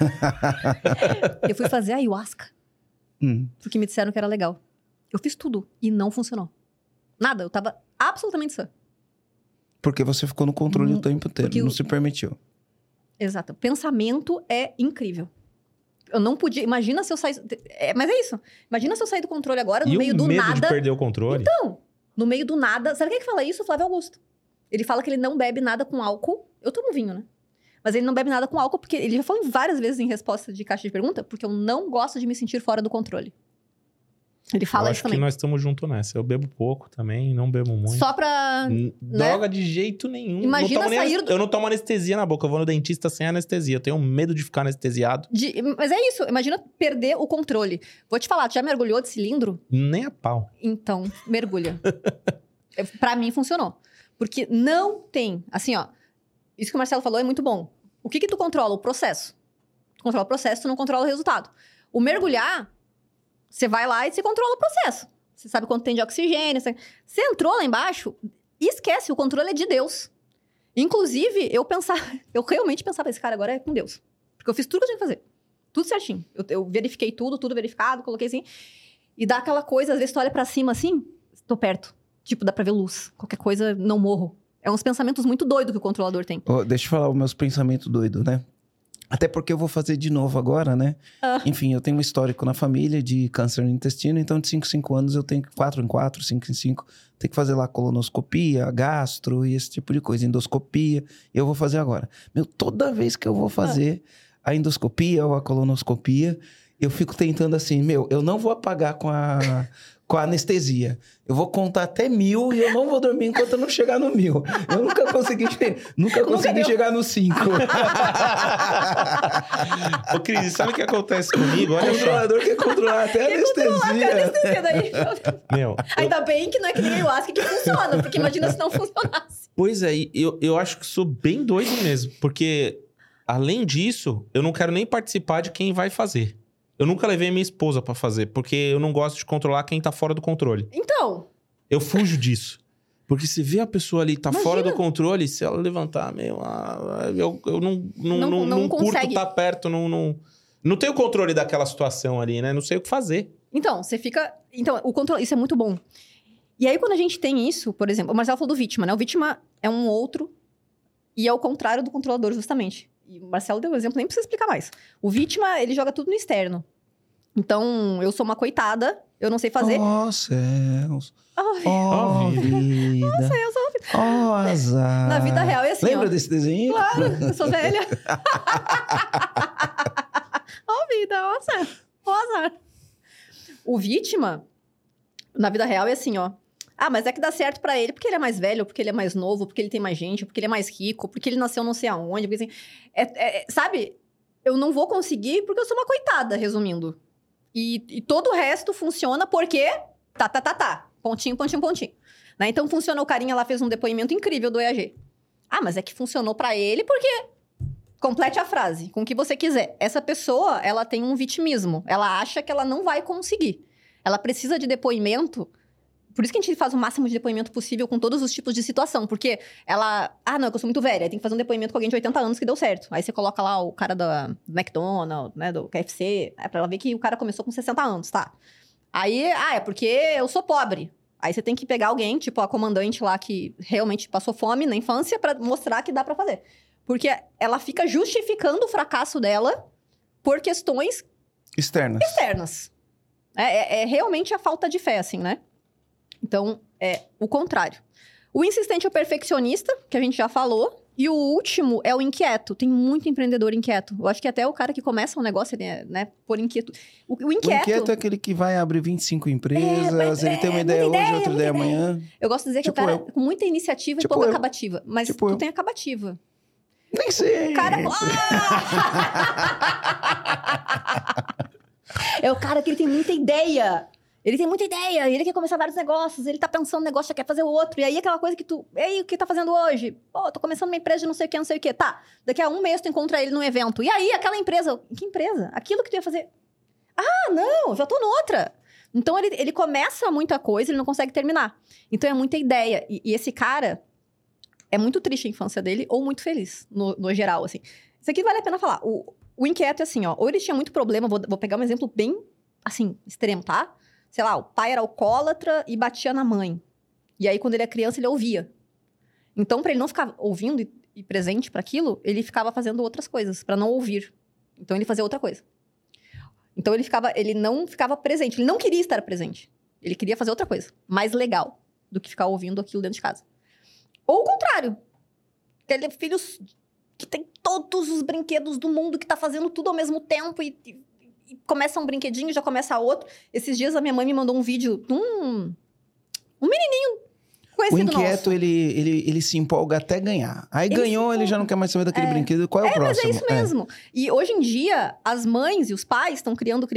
Speaker 1: eu fui fazer ayahuasca. Porque me disseram que era legal. Eu fiz tudo e não funcionou. Nada, eu tava absolutamente sã. Porque
Speaker 3: você ficou no controle o tempo inteiro, não se permitiu.
Speaker 1: Exato. O pensamento é incrível. Eu não podia... Imagina se eu sair... mas é isso. Imagina se eu sair do controle agora, no meio do nada...
Speaker 2: E o medo de perder o controle?
Speaker 1: Então, no meio do nada... Sabe quem que fala isso? O Flávio Augusto. Ele fala que ele não bebe nada com álcool. Eu tomo vinho, né? Mas ele não bebe nada com álcool porque... Ele já falou várias vezes em resposta de caixa de pergunta, porque eu não gosto de me sentir fora do controle. Ele fala isso também.
Speaker 2: Eu acho que nós estamos juntos nessa. Eu bebo pouco também, não bebo muito.
Speaker 1: Só pra...
Speaker 2: Droga de jeito nenhum.
Speaker 1: Imagina sair
Speaker 2: Eu não tomo anestesia na boca. Eu vou no dentista sem anestesia. Eu tenho medo de ficar anestesiado.
Speaker 1: Mas é isso. Imagina perder o controle. Vou te falar, tu já mergulhou de cilindro?
Speaker 2: Nem a pau.
Speaker 1: Então, mergulha. Pra mim, funcionou. Porque não tem... Assim, ó. Isso que o Marcelo falou é muito bom. O que tu controla? O processo. Tu controla o processo, tu não controla o resultado. O mergulhar... Você vai lá e você controla o processo. Você sabe quanto tem de oxigênio. Você entrou lá embaixo, esquece, o controle é de Deus. Inclusive, eu realmente pensava, esse cara agora é com Deus. Porque eu fiz tudo que eu tinha que fazer. Tudo certinho. Eu verifiquei tudo verificado, coloquei assim. E dá aquela coisa, às vezes tu olha pra cima assim, tô perto. Tipo, dá pra ver luz. Qualquer coisa, não morro. É uns pensamentos muito doidos que o controlador tem.
Speaker 3: Deixa eu falar os meus pensamentos doidos, né? Até porque eu vou fazer de novo agora, né? Enfim, eu tenho um histórico na família de câncer no intestino, então de 5 em 5 anos eu tenho 4 em 4, 5 em 5. Tem que fazer lá colonoscopia, gastro e esse tipo de coisa, endoscopia. Eu vou fazer agora. Toda vez que eu vou fazer a endoscopia ou a colonoscopia, eu fico tentando assim, eu não vou apagar com a anestesia. Eu vou contar até 1000 e eu não vou dormir enquanto eu não chegar no 1000. Eu nunca consegui chegar no 5.
Speaker 2: Ô, Cris, sabe o que acontece comigo?
Speaker 3: O controlador quer controlar até a anestesia.
Speaker 1: Daí.
Speaker 2: Meu,
Speaker 1: Ainda bem que não é que nem a ayahuasca que funciona, porque imagina se não funcionasse.
Speaker 2: Pois é, eu acho que sou bem doido mesmo, porque além disso, eu não quero nem participar de quem vai fazer. Eu nunca levei minha esposa pra fazer, porque eu não gosto de controlar quem tá fora do controle.
Speaker 1: Então...
Speaker 2: Eu fujo disso. Porque se vê a pessoa ali tá fora do controle, se ela levantar, eu não curto estar perto, não tenho controle daquela situação ali, né? Não sei o que fazer.
Speaker 1: Então, você fica... Então, o controle... Isso é muito bom. E aí, quando a gente tem isso, por exemplo... O Marcelo falou do vítima, né? O vítima é um outro e é o contrário do controlador, justamente. E o Marcelo deu o exemplo, nem precisa explicar mais. O vítima, ele joga tudo no externo. Então, eu sou uma coitada, eu não sei fazer.
Speaker 3: Oh, céus.
Speaker 1: Oh,
Speaker 3: vida.
Speaker 1: Nossa, eu sou...
Speaker 3: Oh, azar.
Speaker 1: Na vida real é assim,
Speaker 3: Lembra desse desenho?
Speaker 1: Claro, eu sou velha. Vida, nossa. Oh, azar. O vítima, na vida real é assim, ó. Mas é que dá certo pra ele porque ele é mais velho, porque ele é mais novo, porque ele tem mais gente, porque ele é mais rico, porque ele nasceu não sei aonde. Porque, assim, sabe? Eu não vou conseguir porque eu sou uma coitada, resumindo. E todo o resto funciona porque... Tá. Pontinho. Né? Então, funcionou. O carinha lá fez um depoimento incrível do EAG. Mas é que funcionou pra ele porque... Complete a frase, com o que você quiser. Essa pessoa, ela tem um vitimismo. Ela acha que ela não vai conseguir. Ela precisa de depoimento... Por isso que a gente faz o máximo de depoimento possível com todos os tipos de situação. Porque ela... não, é que eu sou muito velha. Aí tem que fazer um depoimento com alguém de 80 anos que deu certo. Aí você coloca lá o cara do McDonald's, né? Do KFC. Pra ela ver que o cara começou com 60 anos, tá? Aí, é porque eu sou pobre. Aí você tem que pegar alguém, tipo a comandante lá que realmente passou fome na infância pra mostrar que dá pra fazer. Porque ela fica justificando o fracasso dela por questões... Externas. É realmente a falta de fé, assim, né? Então, é o contrário. O insistente é o perfeccionista, que a gente já falou. E o último é o inquieto. Tem muito empreendedor inquieto. Eu acho que até o cara que começa um negócio, né, por inquieto. O inquieto...
Speaker 3: O inquieto é aquele que vai abrir 25 empresas, ele tem uma ideia hoje, outra ideia amanhã.
Speaker 1: Eu gosto de dizer que o cara com muita iniciativa e pouca acabativa. Mas tu tem acabativa.
Speaker 3: Nem sei.
Speaker 1: O cara... É o cara que ele tem muita ideia. Ele tem muita ideia, ele quer começar vários negócios, ele tá pensando no negócio, já quer fazer o outro. E aí, aquela coisa que tu... Ei, o que tá fazendo hoje? Pô, tô começando uma empresa de não sei o que. Tá, daqui a um mês tu encontra ele num evento. E aí, aquela empresa... Que empresa? Aquilo que tu ia fazer... Não, já tô noutra. Então, ele começa muita coisa, ele não consegue terminar. Então, é muita ideia. E esse cara... É muito triste a infância dele, ou muito feliz, no geral, assim. Isso aqui vale a pena falar. O inquieto é assim, ó. Ou ele tinha muito problema... Vou pegar um exemplo bem, assim, extremo, tá? Sei lá, o pai era alcoólatra e batia na mãe. E aí, quando ele era criança, ele ouvia. Então, pra ele não ficar ouvindo e presente para aquilo, ele ficava fazendo outras coisas, pra não ouvir. Então, ele fazia outra coisa. Então, ele não ficava presente. Ele não queria estar presente. Ele queria fazer outra coisa, mais legal do que ficar ouvindo aquilo dentro de casa. Ou o contrário. Aquele filho que tem todos os brinquedos do mundo, que tá fazendo tudo ao mesmo tempo E começa um brinquedinho, já começa outro. Esses dias a minha mãe me mandou um vídeo de um menininho
Speaker 3: O
Speaker 1: conhecido
Speaker 3: inquieto,
Speaker 1: nosso.
Speaker 3: ele se empolga até ganhar. Aí ganhou, ele já não quer mais saber daquele brinquedo. Qual é o próximo?
Speaker 1: Mas é isso mesmo. E hoje em dia, as mães e os pais estão criando...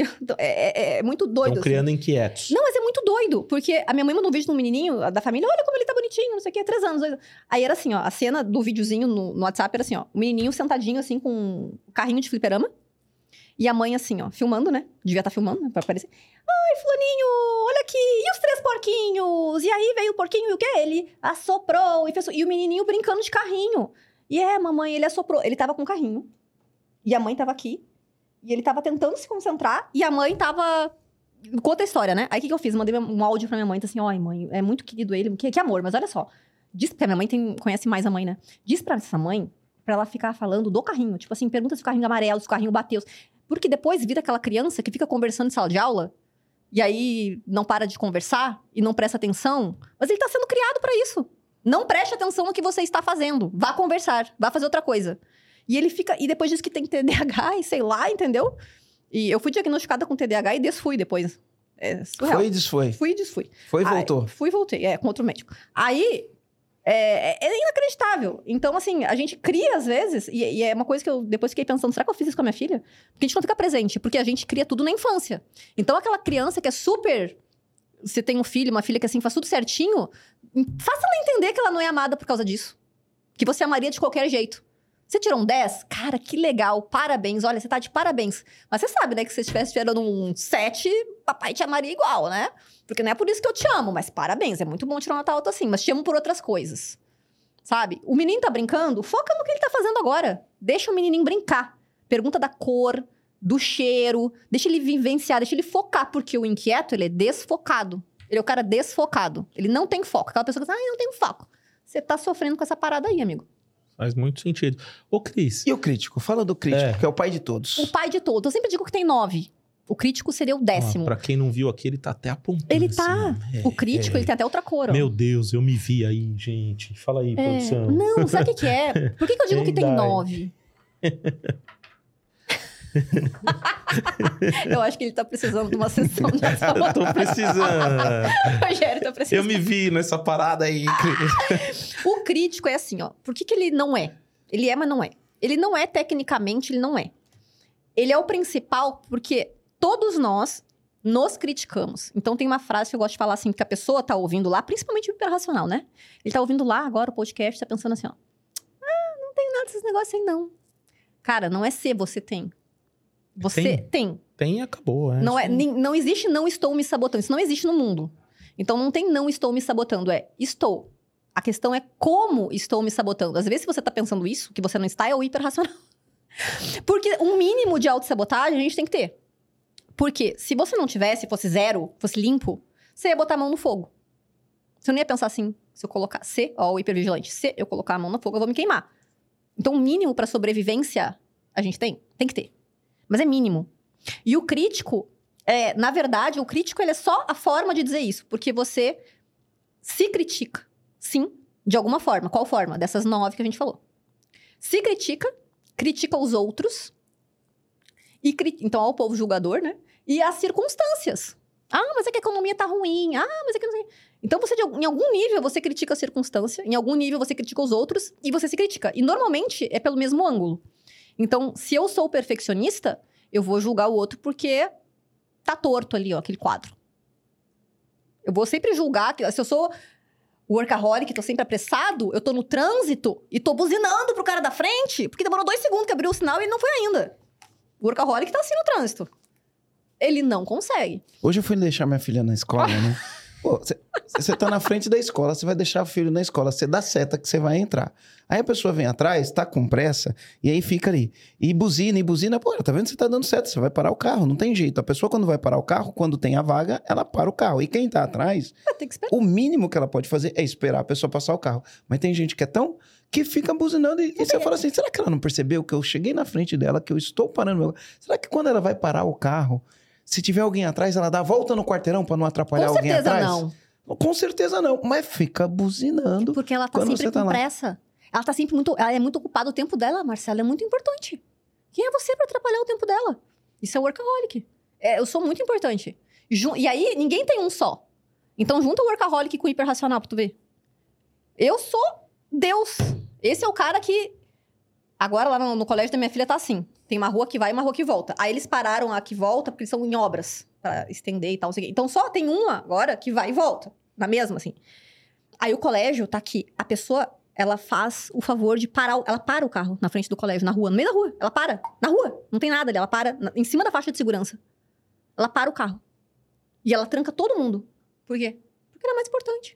Speaker 1: É muito doido.
Speaker 2: Estão criando inquietos.
Speaker 1: Não, mas é muito doido. Porque a minha mãe mandou um vídeo de um menininho da família. Olha como ele tá bonitinho, não sei o quê, 3 anos. 2 anos. Aí era assim, ó. A cena do videozinho no WhatsApp era assim, ó. O menininho sentadinho, assim, com um carrinho de fliperama. E a mãe, assim, ó, filmando, né? Devia estar filmando, né? Pra aparecer. Ai, fulaninho, olha aqui. E os 3 porquinhos? E aí veio o porquinho e o quê? Ele assoprou e fez... E o menininho brincando de carrinho. E mamãe, ele assoprou. Ele tava com o carrinho. E a mãe tava aqui. E ele tava tentando se concentrar. E a mãe tava... Conta a história, né? Aí o que eu fiz? Mandei um áudio pra minha mãe. Então assim, ó, mãe, é muito querido ele. Que amor, mas olha só. Diz, porque a minha mãe conhece mais a mãe, né? Diz pra essa mãe, pra ela ficar falando do carrinho. Tipo assim, pergunta se o carrinho é amarelo, se o carrinho bateu. Porque depois vira aquela criança que fica conversando em sala de aula. E aí não para de conversar e não presta atenção. Mas ele tá sendo criado pra isso. Não preste atenção no que você está fazendo. Vá conversar, vá fazer outra coisa. E ele fica... E depois diz que tem TDAH e sei lá, entendeu? E eu fui diagnosticada com TDAH e desfui depois. É surreal.
Speaker 3: Foi e desfoi.
Speaker 1: Fui e desfui.
Speaker 3: Foi e voltou.
Speaker 1: Fui e voltei, com outro médico. Aí... É inacreditável. Então, assim, a gente cria às vezes, e é uma coisa que eu depois fiquei pensando, será que eu fiz isso com a minha filha? Porque a gente não fica presente, porque a gente cria tudo na infância. Então, aquela criança que é super... Você tem um filho, uma filha que assim, faz tudo certinho, faça ela entender que ela não é amada por causa disso. Que você amaria de qualquer jeito. Você tirou um 10? Cara, que legal, parabéns. Olha, você tá de parabéns. Mas você sabe, né, que se você estivesse tirando um 7, papai te amaria igual, né? Porque não é por isso que eu te amo, mas parabéns. É muito bom tirar uma nota alta assim, mas te amo por outras coisas. Sabe? O menino tá brincando, foca no que ele tá fazendo agora. Deixa o menininho brincar. Pergunta da cor, do cheiro. Deixa ele vivenciar, deixa ele focar. Porque o inquieto, ele é desfocado. Ele é o cara desfocado. Ele não tem foco. Aquela pessoa que diz, não tenho foco. Você tá sofrendo com essa parada aí, amigo.
Speaker 2: Faz muito sentido. Ô, Cris.
Speaker 3: E o crítico? Fala do crítico, que é o pai de todos.
Speaker 1: O pai de todos. Eu sempre digo que tem 9. O crítico seria o 10º.
Speaker 2: Pra quem não viu aqui, ele tá até apontando.
Speaker 1: Ele tá.
Speaker 2: Assim,
Speaker 1: O crítico, ele tem até outra cor, ó.
Speaker 2: Meu Deus, eu me vi aí, gente. Fala aí, produção.
Speaker 1: Não, sabe o que é? Por que eu digo que tem 9? Eu acho que ele tá precisando de uma sessão de
Speaker 2: Eu tô precisando.
Speaker 1: O Rogério tá precisando.
Speaker 2: Eu me vi nessa parada aí.
Speaker 1: O crítico é assim, ó. Por que ele não é? Ele é, mas não é. Ele não é tecnicamente, ele não é. Ele é o principal porque todos nós nos criticamos. Então tem uma frase que eu gosto de falar assim, que a pessoa tá ouvindo lá, principalmente o hiperracional, né? Ele tá ouvindo lá agora o podcast, tá pensando assim, ó. Não tem nada desses negócios aí, não. Cara, não é ser, você tem. Você tem.
Speaker 2: Tem e acabou, é.
Speaker 1: Não existe não estou me sabotando. Isso não existe no mundo. Então não tem não estou me sabotando, é estou. A questão é como estou me sabotando. Às vezes, se você tá pensando isso, que você não está, é o hiperracional. Porque um mínimo de autossabotagem a gente tem que ter. Porque se você não tivesse, fosse 0, fosse limpo, você ia botar a mão no fogo. Você não ia pensar assim, se eu colocar... o hipervigilante. Se eu colocar a mão no fogo, eu vou me queimar. Então, o mínimo pra sobrevivência, a gente tem que ter. Mas é mínimo. E o crítico, na verdade, o crítico ele é só a forma de dizer isso. Porque você se critica. Sim, de alguma forma. Qual forma? Dessas 9 que a gente falou. Se critica os outros. Então, ao povo julgador, né? E as circunstâncias. Mas é que a economia tá ruim. Mas é que não sei. Então, em algum nível, você critica a circunstância. Em algum nível, você critica os outros. E você se critica. E, normalmente, é pelo mesmo ângulo. Então, se eu sou perfeccionista, eu vou julgar o outro porque tá torto ali, ó, aquele quadro. Eu vou sempre julgar. Se eu sou workaholic, tô sempre apressado, eu tô no trânsito e tô buzinando pro cara da frente, porque demorou 2 segundos que abriu o sinal e ele não foi ainda. O workaholic tá assim no trânsito. Ele não consegue.
Speaker 3: Hoje eu fui deixar minha filha na escola, né? Pô, você tá na frente da escola, você vai deixar o filho na escola, você dá seta que você vai entrar. Aí a pessoa vem atrás, tá com pressa, e aí fica ali. E buzina, pô, tá vendo que você tá dando seta, você vai parar o carro, não tem jeito. A pessoa quando vai parar o carro, quando tem a vaga, ela para o carro. E quem tá atrás,
Speaker 1: tem que esperar.
Speaker 3: O mínimo que ela pode fazer é esperar a pessoa passar o carro. Mas tem gente que é tão... que fica buzinando e você fala assim, será que ela não percebeu que eu cheguei na frente dela, que eu estou parando meu... Será que quando ela vai parar o carro, se tiver alguém atrás, ela dá a volta no quarteirão pra não atrapalhar alguém atrás?
Speaker 1: Com certeza não.
Speaker 3: Com certeza não, mas fica buzinando.
Speaker 1: Porque ela tá sempre com pressa. Ela tá sempre ela é muito ocupada. O tempo dela, Marcela, é muito importante. Quem é você pra atrapalhar o tempo dela? Isso é workaholic. Eu sou muito importante. E aí, ninguém tem um só. Então, junta o workaholic com o hiperracional pra tu ver. Eu sou Deus. Esse é o cara que... Agora, lá no colégio da minha filha, tá assim. Tem uma rua que vai e uma rua que volta. Aí, eles pararam a que volta, porque eles são em obras. Pra estender e tal. Então, só tem uma agora que vai e volta. Na mesma, assim. Aí, o colégio tá aqui. A pessoa, ela faz o favor de parar... Ela para o carro na frente do colégio, na rua. No meio da rua. Ela para. Na rua. Não tem nada ali. Ela para em cima da faixa de segurança. Ela para o carro. E ela tranca todo mundo. Por quê? Porque ela é mais importante.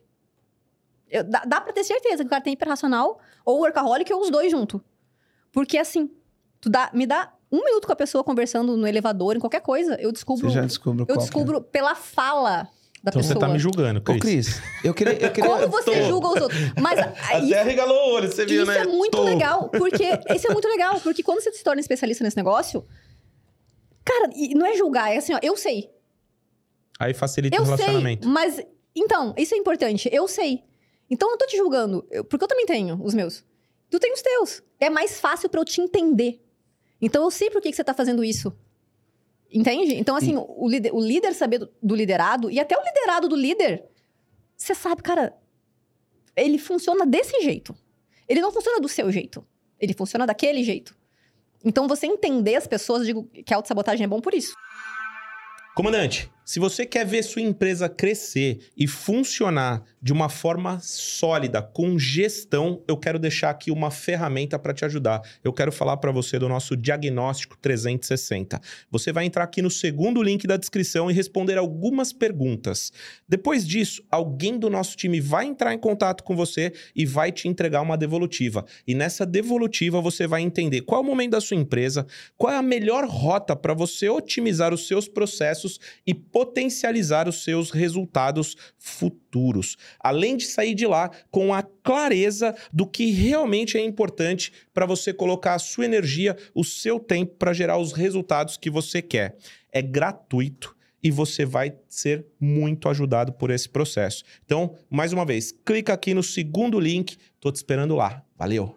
Speaker 1: Dá pra ter certeza que o cara tem hiperracional, ou workaholic, ou os dois junto. Porque assim, me dá 1 minuto com a pessoa conversando no elevador, em qualquer coisa, eu descubro...
Speaker 3: Você já descobriu
Speaker 1: Eu descubro pela fala da pessoa.
Speaker 2: Então você tá me julgando, Cris.
Speaker 3: Ô, Cris, eu queria...
Speaker 1: Como você julga os outros? Mas
Speaker 2: Até arregalou o olho, você viu, né?
Speaker 1: Isso é muito legal, porque quando você se torna especialista nesse negócio, cara, e não é julgar, é assim, ó, eu sei.
Speaker 2: Aí facilita o relacionamento.
Speaker 1: Sei, mas... Então, isso é importante. Eu sei. Então, eu não tô te julgando. Porque eu também tenho os meus. Tu tem os teus. É mais fácil pra eu te entender. Então, eu sei por que você tá fazendo isso. Entende? Então, assim, o líder saber do liderado... E até o liderado do líder... Você sabe, cara... Ele funciona desse jeito. Ele não funciona do seu jeito. Ele funciona daquele jeito. Então, você entender as pessoas... Eu digo que a autossabotagem é bom por isso.
Speaker 2: Comandante, se você quer ver sua empresa crescer e funcionar de uma forma sólida, com gestão, eu quero deixar aqui uma ferramenta para te ajudar. Eu quero falar para você do nosso Diagnóstico 360. Você vai entrar aqui no segundo link da descrição e responder algumas perguntas. Depois disso, alguém do nosso time vai entrar em contato com você e vai te entregar uma devolutiva. E nessa devolutiva você vai entender qual é o momento da sua empresa, qual é a melhor rota para você otimizar os seus processos e potencializar os seus resultados futuros. Além de sair de lá com a clareza do que realmente é importante para você colocar a sua energia, o seu tempo para gerar os resultados que você quer. É gratuito e você vai ser muito ajudado por esse processo. Então, mais uma vez, clica aqui no segundo link. Tô te esperando lá. Valeu!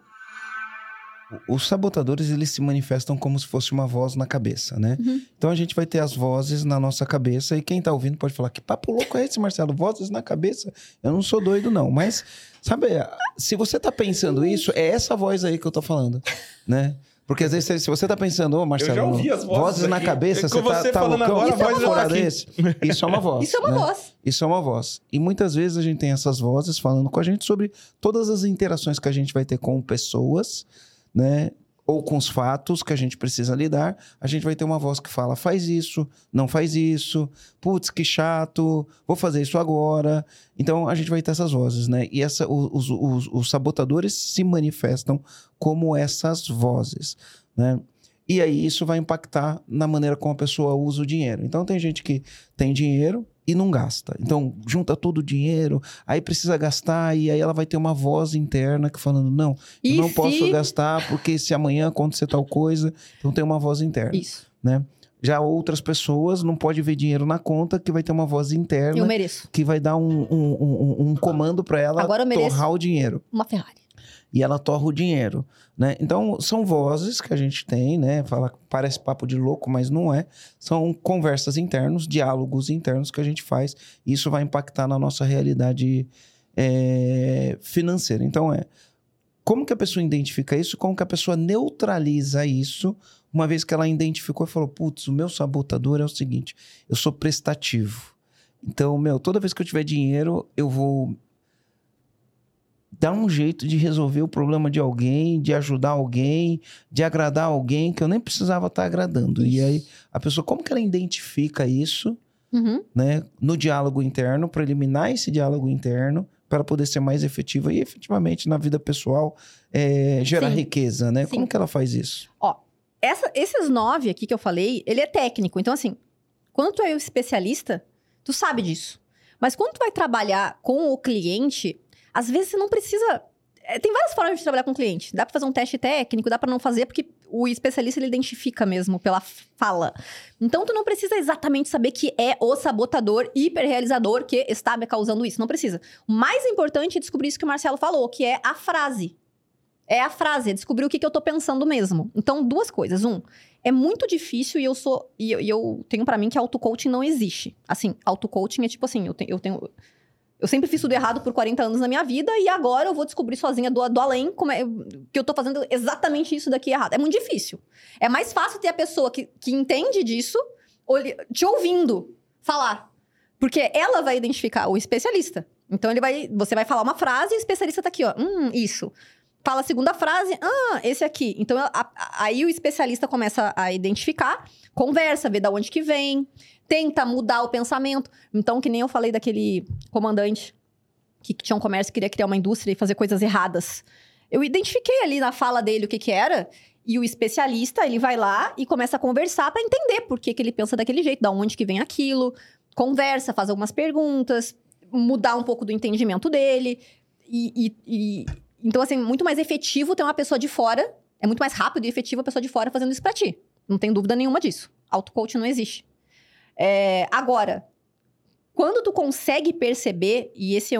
Speaker 3: Os sabotadores, eles se manifestam como se fosse uma voz na cabeça, né?
Speaker 1: Uhum.
Speaker 3: Então, a gente vai ter as vozes na nossa cabeça e quem tá ouvindo pode falar, que papo louco é esse, Marcelo? Vozes na cabeça? Eu não sou doido, não. Mas, sabe, se você tá pensando isso, é essa voz aí que eu tô falando, né? Porque às vezes, se você tá pensando, ô, Marcelo,
Speaker 2: eu já ouvi as vozes
Speaker 3: na cabeça,
Speaker 2: você
Speaker 3: tá
Speaker 2: falando
Speaker 3: loucão,
Speaker 2: agora,
Speaker 1: a voz
Speaker 3: fora
Speaker 2: aqui.
Speaker 3: desse. Isso é uma voz.
Speaker 1: Isso é uma
Speaker 3: né?
Speaker 1: voz.
Speaker 3: Isso é uma voz. E muitas vezes a gente tem essas vozes falando com a gente sobre todas as interações que a gente vai ter com pessoas, né? Ou com os fatos que a gente precisa lidar, a gente vai ter uma voz que fala, faz isso, não faz isso, putz, que chato, vou fazer isso agora. Então, a gente vai ter essas vozes, né? E os sabotadores se manifestam como essas vozes, né? E aí, isso vai impactar na maneira como a pessoa usa o dinheiro. Então, tem gente que tem dinheiro e não gasta. Então, junta todo o dinheiro, aí precisa gastar, e aí ela vai ter uma voz interna que falando, não, eu não posso gastar, porque se amanhã acontecer tal coisa, então tem uma voz interna.
Speaker 1: Isso.
Speaker 3: Né? Já outras pessoas não podem ver dinheiro na conta, que vai ter uma voz interna
Speaker 1: Eu mereço.
Speaker 3: que vai dar um comando para ela torrar o dinheiro.
Speaker 1: Uma Ferrari.
Speaker 3: E ela torra o dinheiro, né? Então, são vozes que a gente tem, né? Parece papo de louco, mas não é. São conversas internas, diálogos internos que a gente faz. E isso vai impactar na nossa realidade financeira. Então, como que a pessoa identifica isso? Como que a pessoa neutraliza isso? Uma vez que ela identificou e falou, putz, o meu sabotador é o seguinte, eu sou prestativo. Então, toda vez que eu tiver dinheiro, eu vou dar um jeito de resolver o problema de alguém, de ajudar alguém, de agradar alguém que eu nem precisava estar agradando. Isso. E aí, a pessoa, como que ela identifica isso, né, no diálogo interno, para eliminar esse diálogo interno, para poder ser mais efetiva e efetivamente na vida pessoal gerar riqueza, né? Sim. Como que ela faz isso?
Speaker 1: Ó, esses 9 aqui que eu falei, ele é técnico. Então, assim, quando tu é especialista, tu sabe disso. Mas quando tu vai trabalhar com o cliente, às vezes você não precisa... Tem várias formas de trabalhar com o cliente. Dá pra fazer um teste técnico, dá pra não fazer, porque o especialista, ele identifica mesmo pela fala. Então, tu não precisa exatamente saber que é o sabotador hiperrealizador que está me causando isso. Não precisa. O mais importante é descobrir isso que o Marcelo falou, que é a frase. É a frase, é descobrir o que eu tô pensando mesmo. Então, 2 coisas. É muito difícil e eu tenho pra mim que auto-coaching não existe. Assim, auto-coaching é tipo assim, eu sempre fiz tudo errado por 40 anos na minha vida e agora eu vou descobrir sozinha do além que eu tô fazendo exatamente isso daqui errado. É muito difícil. É mais fácil ter a pessoa que entende disso te ouvindo falar. Porque ela vai identificar o especialista. Então, você vai falar uma frase e o especialista tá aqui, ó. Isso. Fala a segunda frase, esse aqui. Então, aí o especialista começa a identificar, conversa, vê de onde que vem, tenta mudar o pensamento. Então, que nem eu falei daquele comandante que tinha um comércio, queria criar uma indústria e fazer coisas erradas. Eu identifiquei ali na fala dele o que era, e o especialista, ele vai lá e começa a conversar para entender por que ele pensa daquele jeito, de onde que vem aquilo, conversa, faz algumas perguntas, mudar um pouco do entendimento dele. Então, assim, muito mais efetivo ter uma pessoa de fora, é muito mais rápido e efetivo a pessoa de fora fazendo isso pra ti. Não tem dúvida nenhuma disso. Auto-coaching não existe. Agora, quando tu consegue perceber, e esse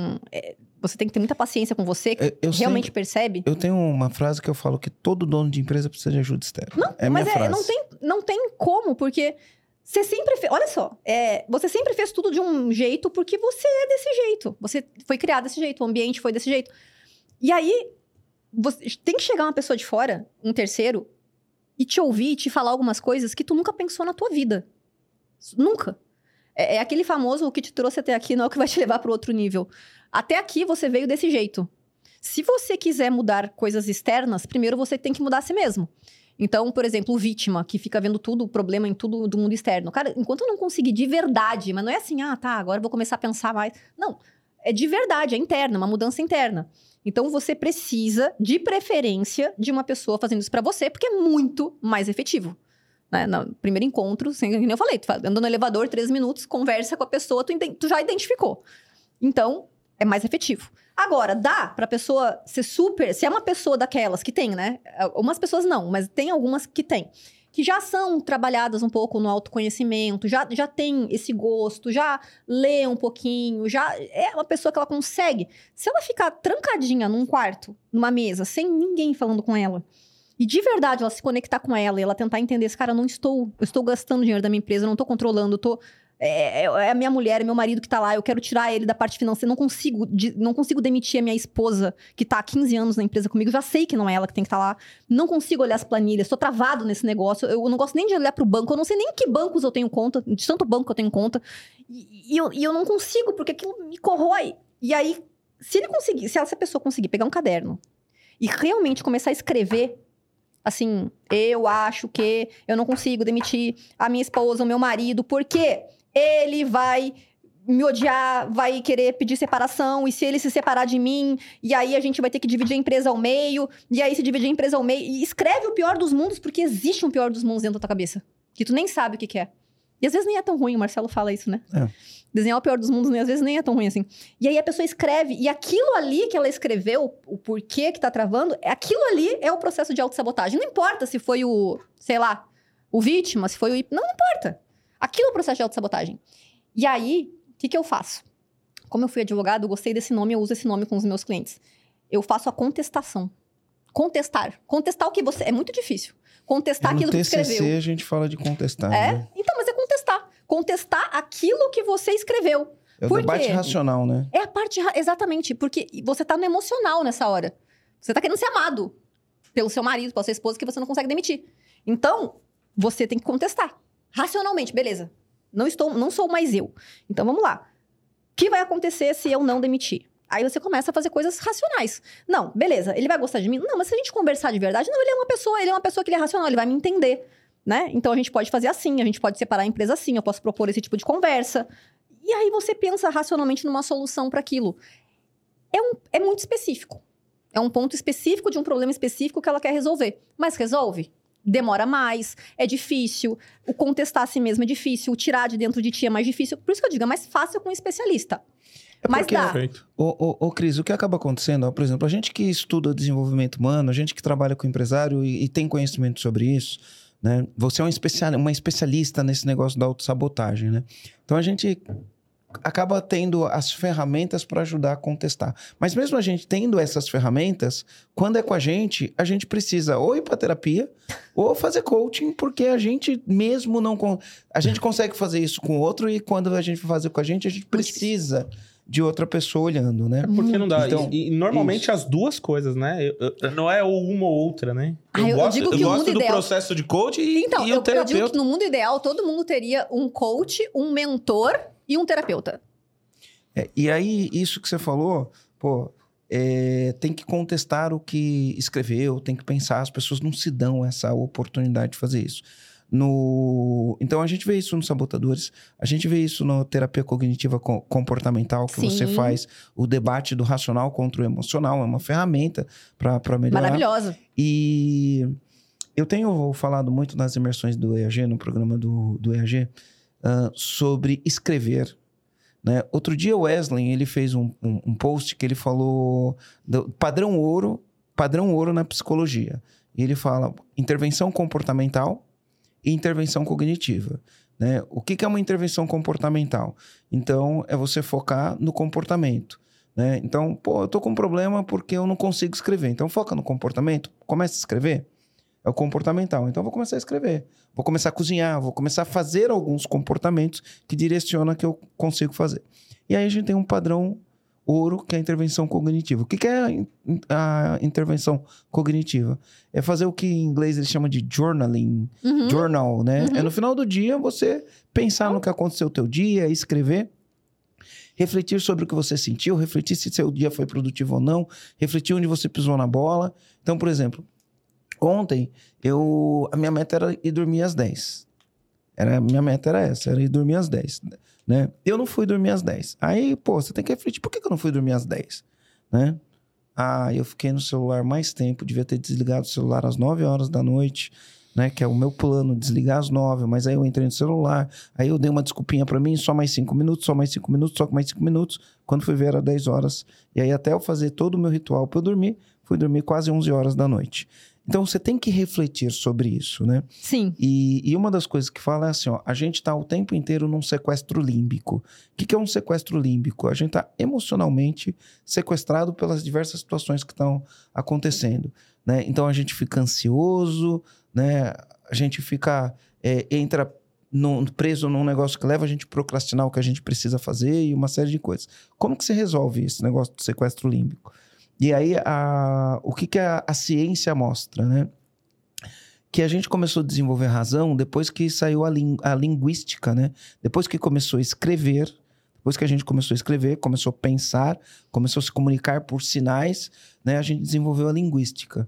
Speaker 1: você tem que ter muita paciência com você, que realmente percebe.
Speaker 3: Eu tenho uma frase que eu falo que todo dono de empresa precisa de ajuda externa.
Speaker 1: Mas não tem como, porque você sempre fez. Olha só, você sempre fez tudo de um jeito porque você é desse jeito. Você foi criado desse jeito, o ambiente foi desse jeito. E aí, tem que chegar uma pessoa de fora, um terceiro, e te ouvir, e te falar algumas coisas que tu nunca pensou na tua vida. Nunca. É aquele famoso, o que te trouxe até aqui não é o que vai te levar para outro nível. Até aqui você veio desse jeito. Se você quiser mudar coisas externas, primeiro você tem que mudar a si mesmo. Então, por exemplo, o vítima, que fica vendo tudo, o problema em tudo do mundo externo. Cara, enquanto eu não conseguir de verdade, mas não é assim, agora eu vou começar a pensar mais. Não, é de verdade, é interna, uma mudança interna. Então, você precisa, de preferência, de uma pessoa fazendo isso pra você, porque é muito mais efetivo. Né? No primeiro encontro, assim, como eu falei, tu anda no elevador 3 minutos, conversa com a pessoa, tu já identificou. Então, é mais efetivo. Agora, dá pra pessoa ser super... Se é uma pessoa daquelas que tem, né? Algumas pessoas não, mas tem algumas que tem. Que já são trabalhadas um pouco no autoconhecimento, já tem esse gosto, já lê um pouquinho, já é uma pessoa que ela consegue. Se ela ficar trancadinha num quarto, numa mesa, sem ninguém falando com ela, e de verdade ela se conectar com ela e ela tentar entender, esse cara, eu estou gastando dinheiro da minha empresa, eu não estou controlando, é a minha mulher, é meu marido que tá lá, eu quero tirar ele da parte financeira, não consigo demitir a minha esposa, que tá há 15 anos na empresa comigo, já sei que não é ela que tem que estar lá, não consigo olhar as planilhas, tô travado nesse negócio, eu não gosto nem de olhar pro banco, eu não sei nem que bancos eu tenho conta, de tanto banco que eu tenho conta, e eu não consigo, porque aquilo me corrói. E aí, se essa pessoa conseguir pegar um caderno e realmente começar a escrever, assim, eu acho que eu não consigo demitir a minha esposa, o meu marido, porque ele vai me odiar, vai querer pedir separação, e se ele se separar de mim, e aí a gente vai ter que dividir a empresa ao meio, e aí se dividir a empresa ao meio, e escreve o pior dos mundos, porque existe um pior dos mundos dentro da tua cabeça, que tu nem sabe o que é. E às vezes nem é tão ruim, o Marcelo fala isso, né? Desenhar o pior dos mundos, às vezes nem é tão ruim assim. E aí a pessoa escreve, e aquilo ali que ela escreveu, o porquê que tá travando, aquilo ali é o processo de autossabotagem. Não importa se foi o vítima, se foi o... Não importa. Aquilo é o processo de autossabotagem. E aí, o que eu faço? Como eu fui advogado, eu gostei desse nome, eu uso esse nome com os meus clientes. Eu faço a contestação. Contestar. Contestar o que você... É muito difícil. Contestar aquilo que você escreveu.
Speaker 3: No TCC a gente fala de contestar, né?
Speaker 1: Então, mas é contestar. Contestar aquilo que você escreveu.
Speaker 3: É o debate racional, né?
Speaker 1: É a parte... Exatamente. Porque você tá no emocional nessa hora. Você tá querendo ser amado pelo seu marido, pela sua esposa, que você não consegue demitir. Então, você tem que contestar. Racionalmente, beleza. Não sou mais eu. Então, vamos lá. O que vai acontecer se eu não demitir? Aí você começa a fazer coisas racionais. Não, beleza, ele vai gostar de mim? Não, mas se a gente conversar de verdade, não, ele é uma pessoa que ele é racional, ele vai me entender, né? Então, a gente pode fazer assim, a gente pode separar a empresa assim, eu posso propor esse tipo de conversa. E aí, você pensa racionalmente numa solução para aquilo. É muito específico. É um ponto específico de um problema específico que ela quer resolver. Mas resolve? Demora mais, é difícil, o contestar a si mesmo é difícil, o tirar de dentro de ti é mais difícil. Por isso que eu digo, é mais fácil com um especialista. Mas dá.
Speaker 3: Cris, o que acaba acontecendo, por exemplo, a gente que estuda desenvolvimento humano, a gente que trabalha com empresário e tem conhecimento sobre isso, né? Você é uma especialista nesse negócio da autossabotagem, né? Então, a gente acaba tendo as ferramentas para ajudar a contestar. Mas mesmo a gente tendo essas ferramentas, quando é com a gente precisa ou ir para terapia ou fazer coaching, porque a gente mesmo não... A gente consegue fazer isso com o outro e quando a gente fazer com a gente precisa de outra pessoa olhando, né?
Speaker 2: Porque não dá.
Speaker 3: Então,
Speaker 2: e normalmente as duas coisas, né? Não é ou uma ou outra, né?
Speaker 1: Eu gosto
Speaker 2: do processo de coach e o terapeuta.
Speaker 1: Eu digo que no mundo ideal, todo mundo teria um coach, um mentor e um terapeuta.
Speaker 3: E aí, isso que você falou, tem que contestar o que escreveu, tem que pensar, as pessoas não se dão essa oportunidade de fazer isso. Então, a gente vê isso nos sabotadores, a gente vê isso na terapia cognitiva comportamental, que você faz o debate do racional contra o emocional, é uma ferramenta para melhorar.
Speaker 1: Maravilhosa.
Speaker 3: E eu tenho falado muito nas imersões do EAG, no programa do EAG, sobre escrever. Né? Outro dia o Wesley, ele fez um post que ele falou do padrão ouro na psicologia. E ele fala intervenção comportamental e intervenção cognitiva. Né? O que é uma intervenção comportamental? Então, é você focar no comportamento. Né? Então, eu tô com um problema porque eu não consigo escrever. Então, foca no comportamento, começa a escrever. É o comportamental. Então, eu vou começar a escrever. Vou começar a cozinhar, vou começar a fazer alguns comportamentos que direcionam que eu consigo fazer. E aí, a gente tem um padrão ouro, que é a intervenção cognitiva. O que é a intervenção cognitiva? É fazer o que em inglês eles chamam de journaling. Journal, né? É no final do dia você pensar no que aconteceu no teu dia, escrever, refletir sobre o que você sentiu, refletir se seu dia foi produtivo ou não, refletir onde você pisou na bola. Então, por exemplo, ontem a minha meta era ir dormir às 10. Minha meta era essa, era ir dormir às 10. Né? Eu não fui dormir às 10. Aí, você tem que refletir, por que eu não fui dormir às 10? Né? Eu fiquei no celular mais tempo, devia ter desligado o celular às 9 horas da noite, né? Que é o meu plano, desligar às 9, mas aí eu entrei no celular, aí eu dei uma desculpinha pra mim, só mais 5 minutos, só mais 5 minutos, só mais 5 minutos, quando fui ver era 10 horas, e aí até eu fazer todo o meu ritual pra eu dormir, fui dormir quase 11 horas da noite. Então, você tem que refletir sobre isso, né?
Speaker 1: Sim.
Speaker 3: E uma das coisas que fala é assim, a gente tá o tempo inteiro num sequestro límbico. O que é um sequestro límbico? A gente tá emocionalmente sequestrado pelas diversas situações que estão acontecendo, né? Então, a gente fica ansioso, né? A gente fica... entra preso num negócio que leva a gente a procrastinar o que a gente precisa fazer e uma série de coisas. Como que você resolve esse negócio do sequestro límbico? E aí, o que a ciência mostra, né? Que a gente começou a desenvolver razão depois que saiu a linguística, né? Depois que começou a escrever, depois que a gente começou a escrever, começou a pensar, começou a se comunicar por sinais, né? A gente desenvolveu a linguística.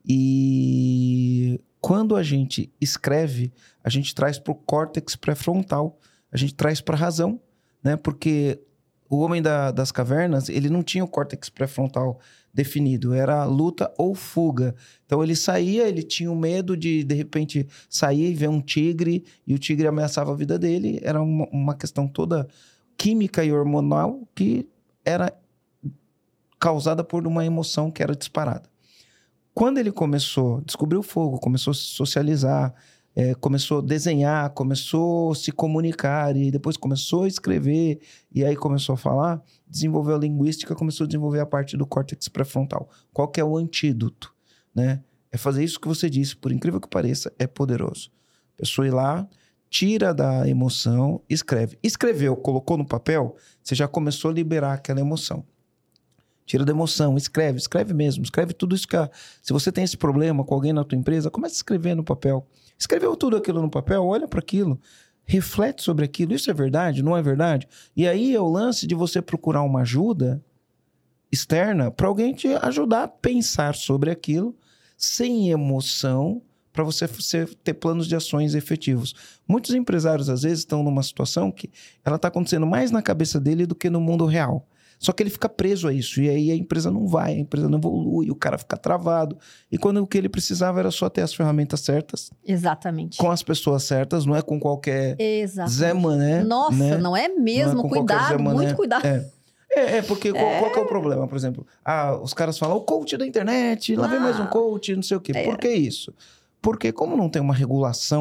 Speaker 3: E quando a gente escreve, a gente traz para o córtex pré-frontal, a gente traz para a razão, né? Porque... o homem das cavernas, ele não tinha o córtex pré-frontal definido. Era luta ou fuga. Então, ele saía, ele tinha o medo de repente, sair e ver um tigre, e o tigre ameaçava a vida dele. Era uma questão toda química e hormonal que era causada por uma emoção que era disparada. Quando ele descobriu o fogo, começou a se socializar, começou a desenhar, começou a se comunicar e depois começou a escrever e aí começou a falar, desenvolveu a linguística, começou a desenvolver a parte do córtex pré-frontal. Qual que é o antídoto? Né? É fazer isso que você disse, por incrível que pareça, é poderoso. A pessoa ir lá, tira da emoção, escreve. Escreveu, colocou no papel, você já começou a liberar aquela emoção. Tira da emoção, escreve mesmo, escreve tudo isso se você tem esse problema com alguém na tua empresa, começa a escrever no papel. Escreveu tudo aquilo no papel, olha para aquilo, reflete sobre aquilo, isso é verdade, não é verdade? E aí é o lance de você procurar uma ajuda externa para alguém te ajudar a pensar sobre aquilo sem emoção, para você ter planos de ações efetivos. Muitos empresários, às vezes, estão numa situação que ela está acontecendo mais na cabeça dele do que no mundo real. Só que ele fica preso a isso. E aí a empresa não vai, a empresa não evolui, o cara fica travado. E quando o que ele precisava era só ter as ferramentas certas.
Speaker 1: Exatamente.
Speaker 3: Com as pessoas certas, não é com qualquer Zé Mané.
Speaker 1: Nossa,
Speaker 3: né?
Speaker 1: não é mesmo.
Speaker 3: Não é
Speaker 1: cuidado, muito cuidado.
Speaker 3: Porque qual que é o problema? Por exemplo, os caras falam, o coach da internet, lá vem mais um coach, não sei o quê. Por que isso? Porque como não tem uma regulação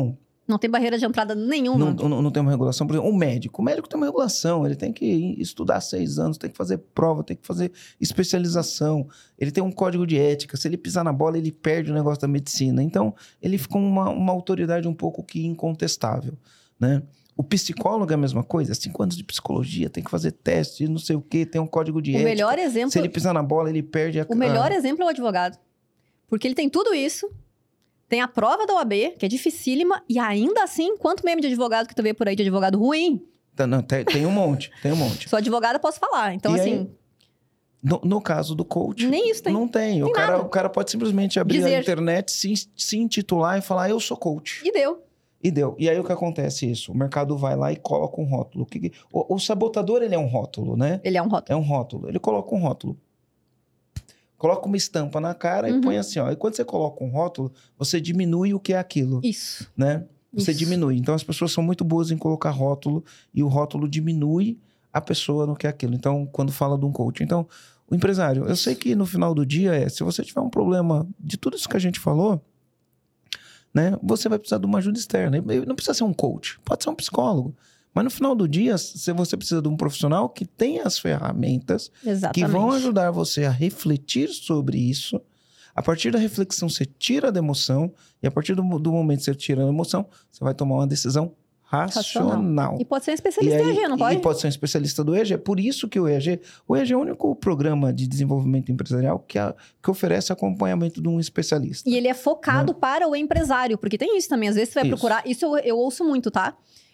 Speaker 1: Não tem barreira de entrada nenhuma.
Speaker 3: Não tem uma regulação. Por exemplo, o médico tem uma regulação. Ele tem que estudar 6 anos, tem que fazer prova, tem que fazer especialização. Ele tem um código de ética. Se ele pisar na bola, ele perde o negócio da medicina. Então, ele fica uma autoridade um pouco que incontestável, né? O psicólogo é a mesma coisa. 5 anos de psicologia, tem que fazer teste, não sei o quê, tem um código de ética.
Speaker 1: O melhor exemplo...
Speaker 3: Se ele pisar na bola, ele perde a...
Speaker 1: O melhor exemplo é o advogado. Porque ele tem tudo isso... Tem a prova da OAB, que é dificílima, e ainda assim, quanto meme de advogado que tu vê por aí de advogado ruim?
Speaker 3: Não, tem um monte, tem um monte.
Speaker 1: Sou advogada, posso falar. Então,
Speaker 3: e
Speaker 1: assim...
Speaker 3: Aí, no caso do coach...
Speaker 1: Nem isso tem.
Speaker 3: Não tem. O cara pode simplesmente abrir a internet, se intitular e falar, eu sou coach.
Speaker 1: E deu.
Speaker 3: E aí, o que acontece isso? O mercado vai lá e coloca um rótulo. O sabotador, ele é um rótulo, né?
Speaker 1: Ele é um rótulo.
Speaker 3: É um rótulo. Ele coloca um rótulo. Coloca uma estampa na cara e põe assim, ó. E quando você coloca um rótulo, você diminui o que é aquilo.
Speaker 1: Isso.
Speaker 3: Né? Você diminui. Então, as pessoas são muito boas em colocar rótulo e o rótulo diminui a pessoa no que é aquilo. Então, quando fala de um coach. Então, o empresário, eu sei que no final do dia se você tiver um problema de tudo isso que a gente falou, né? Você vai precisar de uma ajuda externa. Não precisa ser um coach, pode ser um psicólogo. Mas no final do dia, você precisa de um profissional que tenha as ferramentas que vão ajudar você a refletir sobre isso. A partir da reflexão, você tira da emoção. E a partir do momento que você tira da emoção, você vai tomar uma decisão racional.
Speaker 1: E pode ser um especialista do EG, não pode?
Speaker 3: E pode ser um especialista do EG. É por isso que o EG é o único programa de desenvolvimento empresarial que oferece acompanhamento de um especialista.
Speaker 1: E ele é focado para o empresário. Porque tem isso também. Às vezes você vai procurar... Isso eu ouço muito, tá?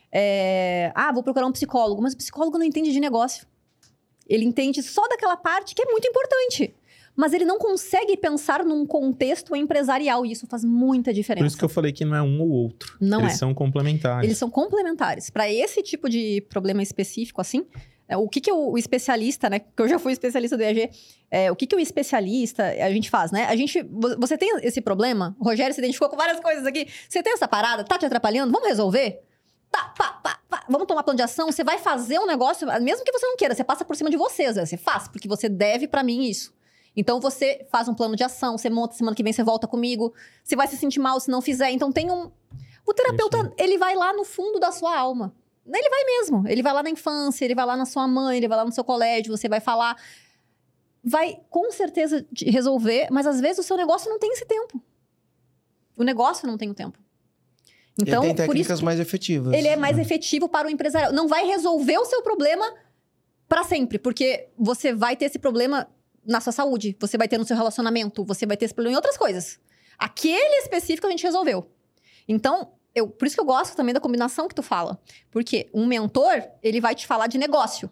Speaker 1: Vou procurar um psicólogo. Mas o psicólogo não entende de negócio. Ele entende só daquela parte que é muito importante. Mas ele não consegue pensar num contexto empresarial. E isso faz muita diferença.
Speaker 2: Por isso que eu falei que não é um ou outro. Eles são complementares.
Speaker 1: Eles são complementares. Para esse tipo de problema específico, assim... O que o especialista, né? Porque eu já fui especialista do EAG. O que o especialista a gente faz, né? Você tem esse problema? O Rogério se identificou com várias coisas aqui. Você tem essa parada? Tá te atrapalhando? Vamos resolver? Vamos tomar plano de ação. Você vai fazer um negócio, mesmo que você não queira, você passa por cima de você. Você faz, porque você deve pra mim isso. Então, você faz um plano de ação, você monta, semana que vem você volta comigo. Você vai se sentir mal se não fizer. Então, tem um... O terapeuta, ele vai lá no fundo da sua alma. Ele vai mesmo. Ele vai lá na infância, ele vai lá na sua mãe, ele vai lá no seu colégio, você vai falar. Vai, com certeza, resolver, mas às vezes o seu negócio não tem esse tempo. O negócio não tem o tempo. Então,
Speaker 3: ele tem técnicas mais efetivas.
Speaker 1: Ele é mais efetivo para o empresário. Não vai resolver o seu problema para sempre, porque você vai ter esse problema na sua saúde, você vai ter no seu relacionamento, você vai ter esse problema em outras coisas. Aquele específico a gente resolveu. Então, por isso que eu gosto também da combinação que tu fala. Porque um mentor, ele vai te falar de negócio.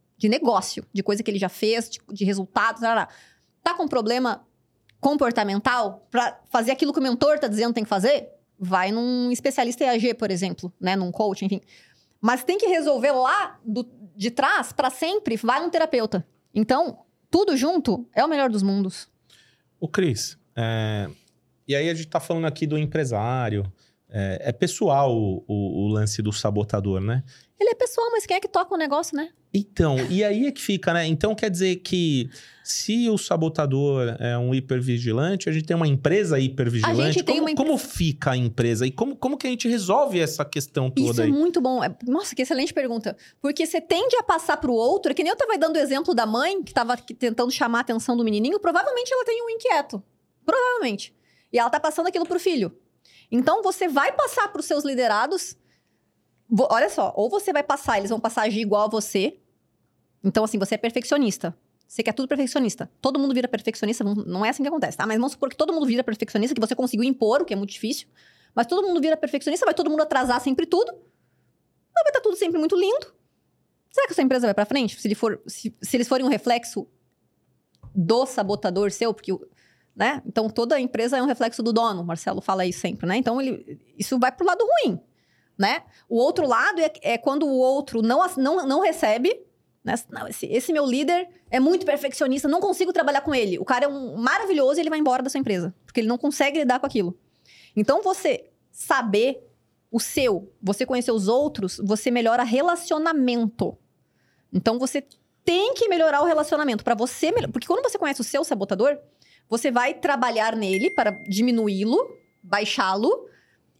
Speaker 1: De coisa que ele já fez, de resultados. Tá com problema comportamental para fazer aquilo que o mentor tá dizendo que tem que fazer? Vai num especialista EAG, por exemplo, né? Num coach, enfim. Mas tem que resolver lá de trás, para sempre, vai num terapeuta. Então, tudo junto é o melhor dos mundos.
Speaker 2: Ô, Cris, e aí a gente tá falando aqui do empresário. É pessoal o lance do sabotador, né?
Speaker 1: Ele é pessoal, mas quem é que toca o negócio, né?
Speaker 2: Então, e aí é que fica, né? Então quer dizer que se o sabotador é um hipervigilante, a gente tem uma empresa hipervigilante.
Speaker 1: A gente tem
Speaker 2: como fica a empresa? E como que a gente resolve essa questão toda
Speaker 1: Isso
Speaker 2: aí?
Speaker 1: É muito bom. Nossa, que excelente pergunta. Porque você tende a passar pro outro, que nem eu tava dando o exemplo da mãe, que tava tentando chamar a atenção do menininho, provavelmente ela tem um inquieto. Provavelmente. E ela tá passando aquilo pro filho. Então, você vai passar pros seus liderados... Olha só, ou você vai passar, eles vão passar a agir igual a você. Então, assim, você é perfeccionista. Você quer tudo perfeccionista. Todo mundo vira perfeccionista, não é assim que acontece, tá? Mas vamos supor que todo mundo vira perfeccionista, que você conseguiu impor, o que é muito difícil. Mas todo mundo vira perfeccionista, vai todo mundo atrasar sempre tudo. Vai estar tudo sempre muito lindo. Será que a sua empresa vai pra frente? Se eles forem um reflexo do sabotador seu, porque... Né? Então, toda empresa é um reflexo do dono. O Marcelo fala isso sempre, né? Então, isso vai pro lado ruim, né? O outro lado é quando o outro não recebe, né? Não, esse meu líder é muito perfeccionista, não consigo trabalhar com ele. O cara é maravilhoso e ele vai embora da sua empresa, porque ele não consegue lidar com aquilo. Então, você saber você conhecer os outros, você melhora relacionamento. Então, você tem que melhorar o relacionamento para você... Porque quando você conhece o seu sabotador... Você vai trabalhar nele para diminuí-lo, baixá-lo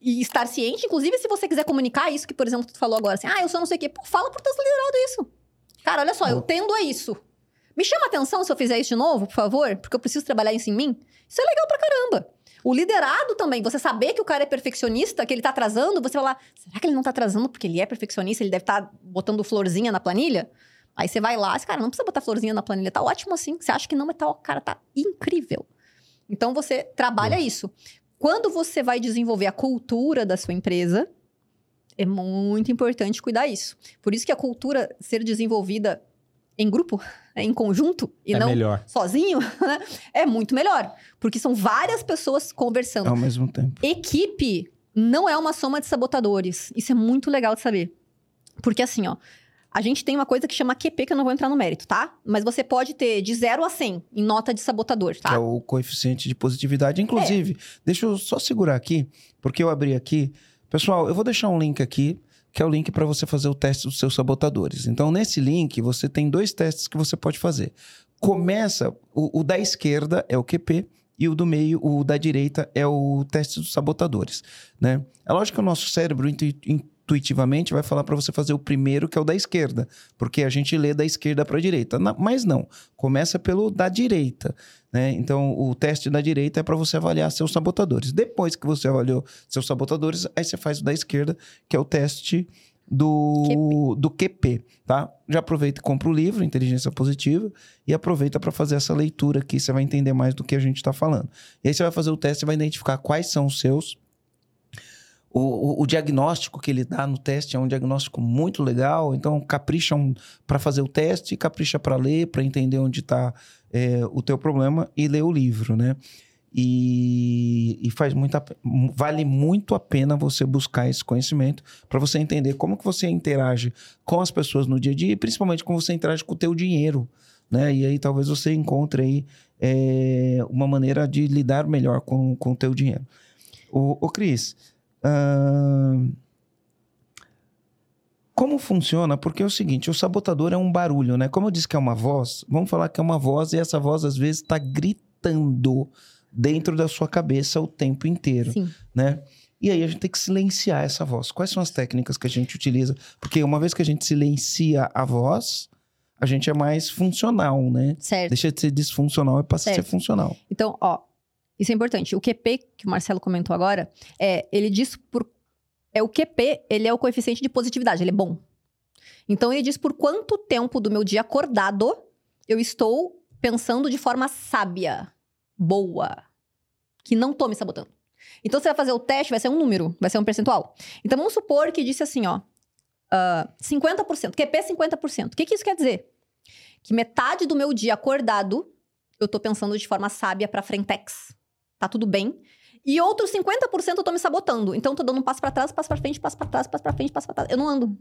Speaker 1: E estar ciente, inclusive, se você quiser comunicar isso, que, por exemplo, tu falou agora assim, eu sou não sei o quê. Pô, fala pro teu liderado isso. Cara, olha só, eu tendo a isso. Me chama atenção se eu fizer isso de novo, por favor, porque eu preciso trabalhar isso em mim. Isso é legal pra caramba. O liderado também, você saber que o cara é perfeccionista, que ele tá atrasando, você vai lá, será que ele não tá atrasando porque ele é perfeccionista, ele deve estar botando florzinha na planilha? Aí você vai lá, cara, não precisa botar florzinha na planilha, tá ótimo assim. Você acha que não, mas tá, cara, tá incrível. Então você trabalha isso. Quando você vai desenvolver a cultura da sua empresa, é muito importante cuidar isso. Por isso que a cultura ser desenvolvida em grupo, em conjunto, e não
Speaker 2: melhor.
Speaker 1: Sozinho, né? É muito melhor. Porque são várias pessoas conversando.
Speaker 3: Ao mesmo tempo.
Speaker 1: Equipe não é uma soma de sabotadores. Isso é muito legal de saber. Porque assim, ó, a gente tem uma coisa que chama QP, que eu não vou entrar no mérito, tá? Mas você pode ter de 0 a 100 em nota de sabotador, tá?
Speaker 3: Que é o coeficiente de positividade. Inclusive, deixa eu só segurar aqui, porque eu abri aqui. Pessoal, eu vou deixar um link aqui, que é o link para você fazer o teste dos seus sabotadores. Então, nesse link, você tem 2 testes que você pode fazer. Começa, o da esquerda é o QP, e o do meio, o da direita, é o teste dos sabotadores, né? É lógico que o nosso cérebro intuitivamente vai falar para você fazer o primeiro, que é o da esquerda, porque a gente lê da esquerda para a direita. Mas não, começa pelo da direita, né? Então, o teste da direita é para você avaliar seus sabotadores. Depois que você avaliou seus sabotadores, aí você faz o da esquerda, que é o teste do QP, tá? Já aproveita e compra o livro, Inteligência Positiva, e aproveita para fazer essa leitura aqui, você vai entender mais do que a gente está falando. E aí você vai fazer o teste e vai identificar quais são os seus. O diagnóstico que ele dá no teste é um diagnóstico muito legal, então capricha para fazer o teste, capricha para ler, para entender onde está o teu problema e ler o livro, né? E vale muito a pena você buscar esse conhecimento para você entender como que você interage com as pessoas no dia a dia e principalmente como você interage com o teu dinheiro, né? E aí talvez você encontre aí uma maneira de lidar melhor com o teu dinheiro. Ô Cris, como funciona? Porque é o seguinte, o sabotador é um barulho, né? Como eu disse que é uma voz, vamos falar que é uma voz e essa voz às vezes está gritando dentro da sua cabeça o tempo inteiro,
Speaker 1: Sim.
Speaker 3: né? E aí a gente tem que silenciar essa voz. Quais são as técnicas que a gente utiliza? Porque uma vez que a gente silencia a voz, a gente é mais funcional, né?
Speaker 1: Certo.
Speaker 3: Deixa de ser disfuncional e passa a ser funcional.
Speaker 1: Então, ó, isso é importante. O QP, que o Marcelo comentou agora, ele diz o QP, ele é o coeficiente de positividade, ele é bom. Então, ele diz por quanto tempo do meu dia acordado eu estou pensando de forma sábia, boa, que não tô me sabotando. Então, você vai fazer o teste, vai ser um número, vai ser um percentual. Então, vamos supor que disse assim, ó, 50%, QP 50%. O que isso quer dizer? Que metade do meu dia acordado, eu tô pensando de forma sábia pra frentex. Tá tudo bem. E outros 50% eu tô me sabotando. Então, eu tô dando um passo pra trás, passo pra frente, passo pra trás, passo pra frente, passo pra trás. Eu não ando.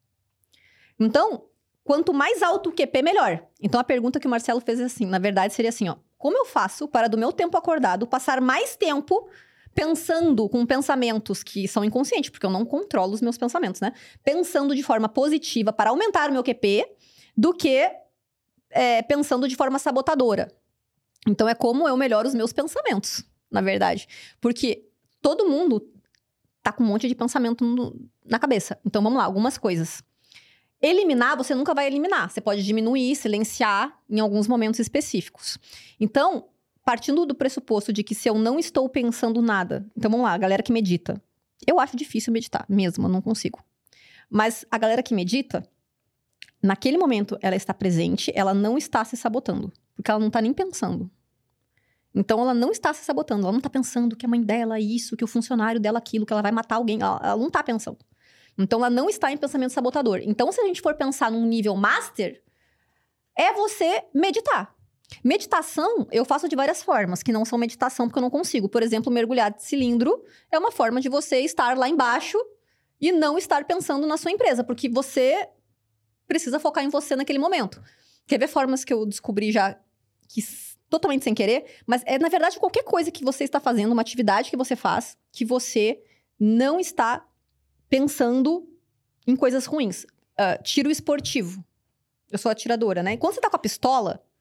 Speaker 1: Então, quanto mais alto o QP, melhor. Então, a pergunta que o Marcelo fez é assim, na verdade, seria assim, ó. Como eu faço para, do meu tempo acordado, passar mais tempo pensando com pensamentos que são inconscientes, porque eu não controlo os meus pensamentos, né? Pensando de forma positiva para aumentar o meu QP, do que pensando de forma sabotadora. Então, é como eu melhoro os meus pensamentos, na verdade. Porque todo mundo tá com um monte de pensamento na cabeça. Então, vamos lá, algumas coisas. Eliminar, você nunca vai eliminar. Você pode diminuir, silenciar em alguns momentos específicos. Então, partindo do pressuposto de que se eu não estou pensando nada... Então, vamos lá, a galera que medita. Eu acho difícil meditar, mesmo, eu não consigo. Mas a galera que medita, naquele momento, ela está presente, ela não está se sabotando. Porque ela não está nem pensando. Então, ela não está se sabotando. Ela não está pensando que a mãe dela é isso, que o funcionário dela é aquilo, que ela vai matar alguém. Ela não está pensando. Então, ela não está em pensamento sabotador. Então, se a gente for pensar num nível master, é você meditar. Meditação, eu faço de várias formas, que não são meditação, porque eu não consigo. Por exemplo, mergulhar de cilindro é uma forma de você estar lá embaixo e não estar pensando na sua empresa, porque você precisa focar em você naquele momento. Quer ver formas que eu descobri já, que totalmente sem querer, mas na verdade, qualquer coisa que você está fazendo, uma atividade que você faz, que você não está pensando em coisas ruins. Tiro esportivo. Eu sou atiradora, né? E quando você tá com a pistola,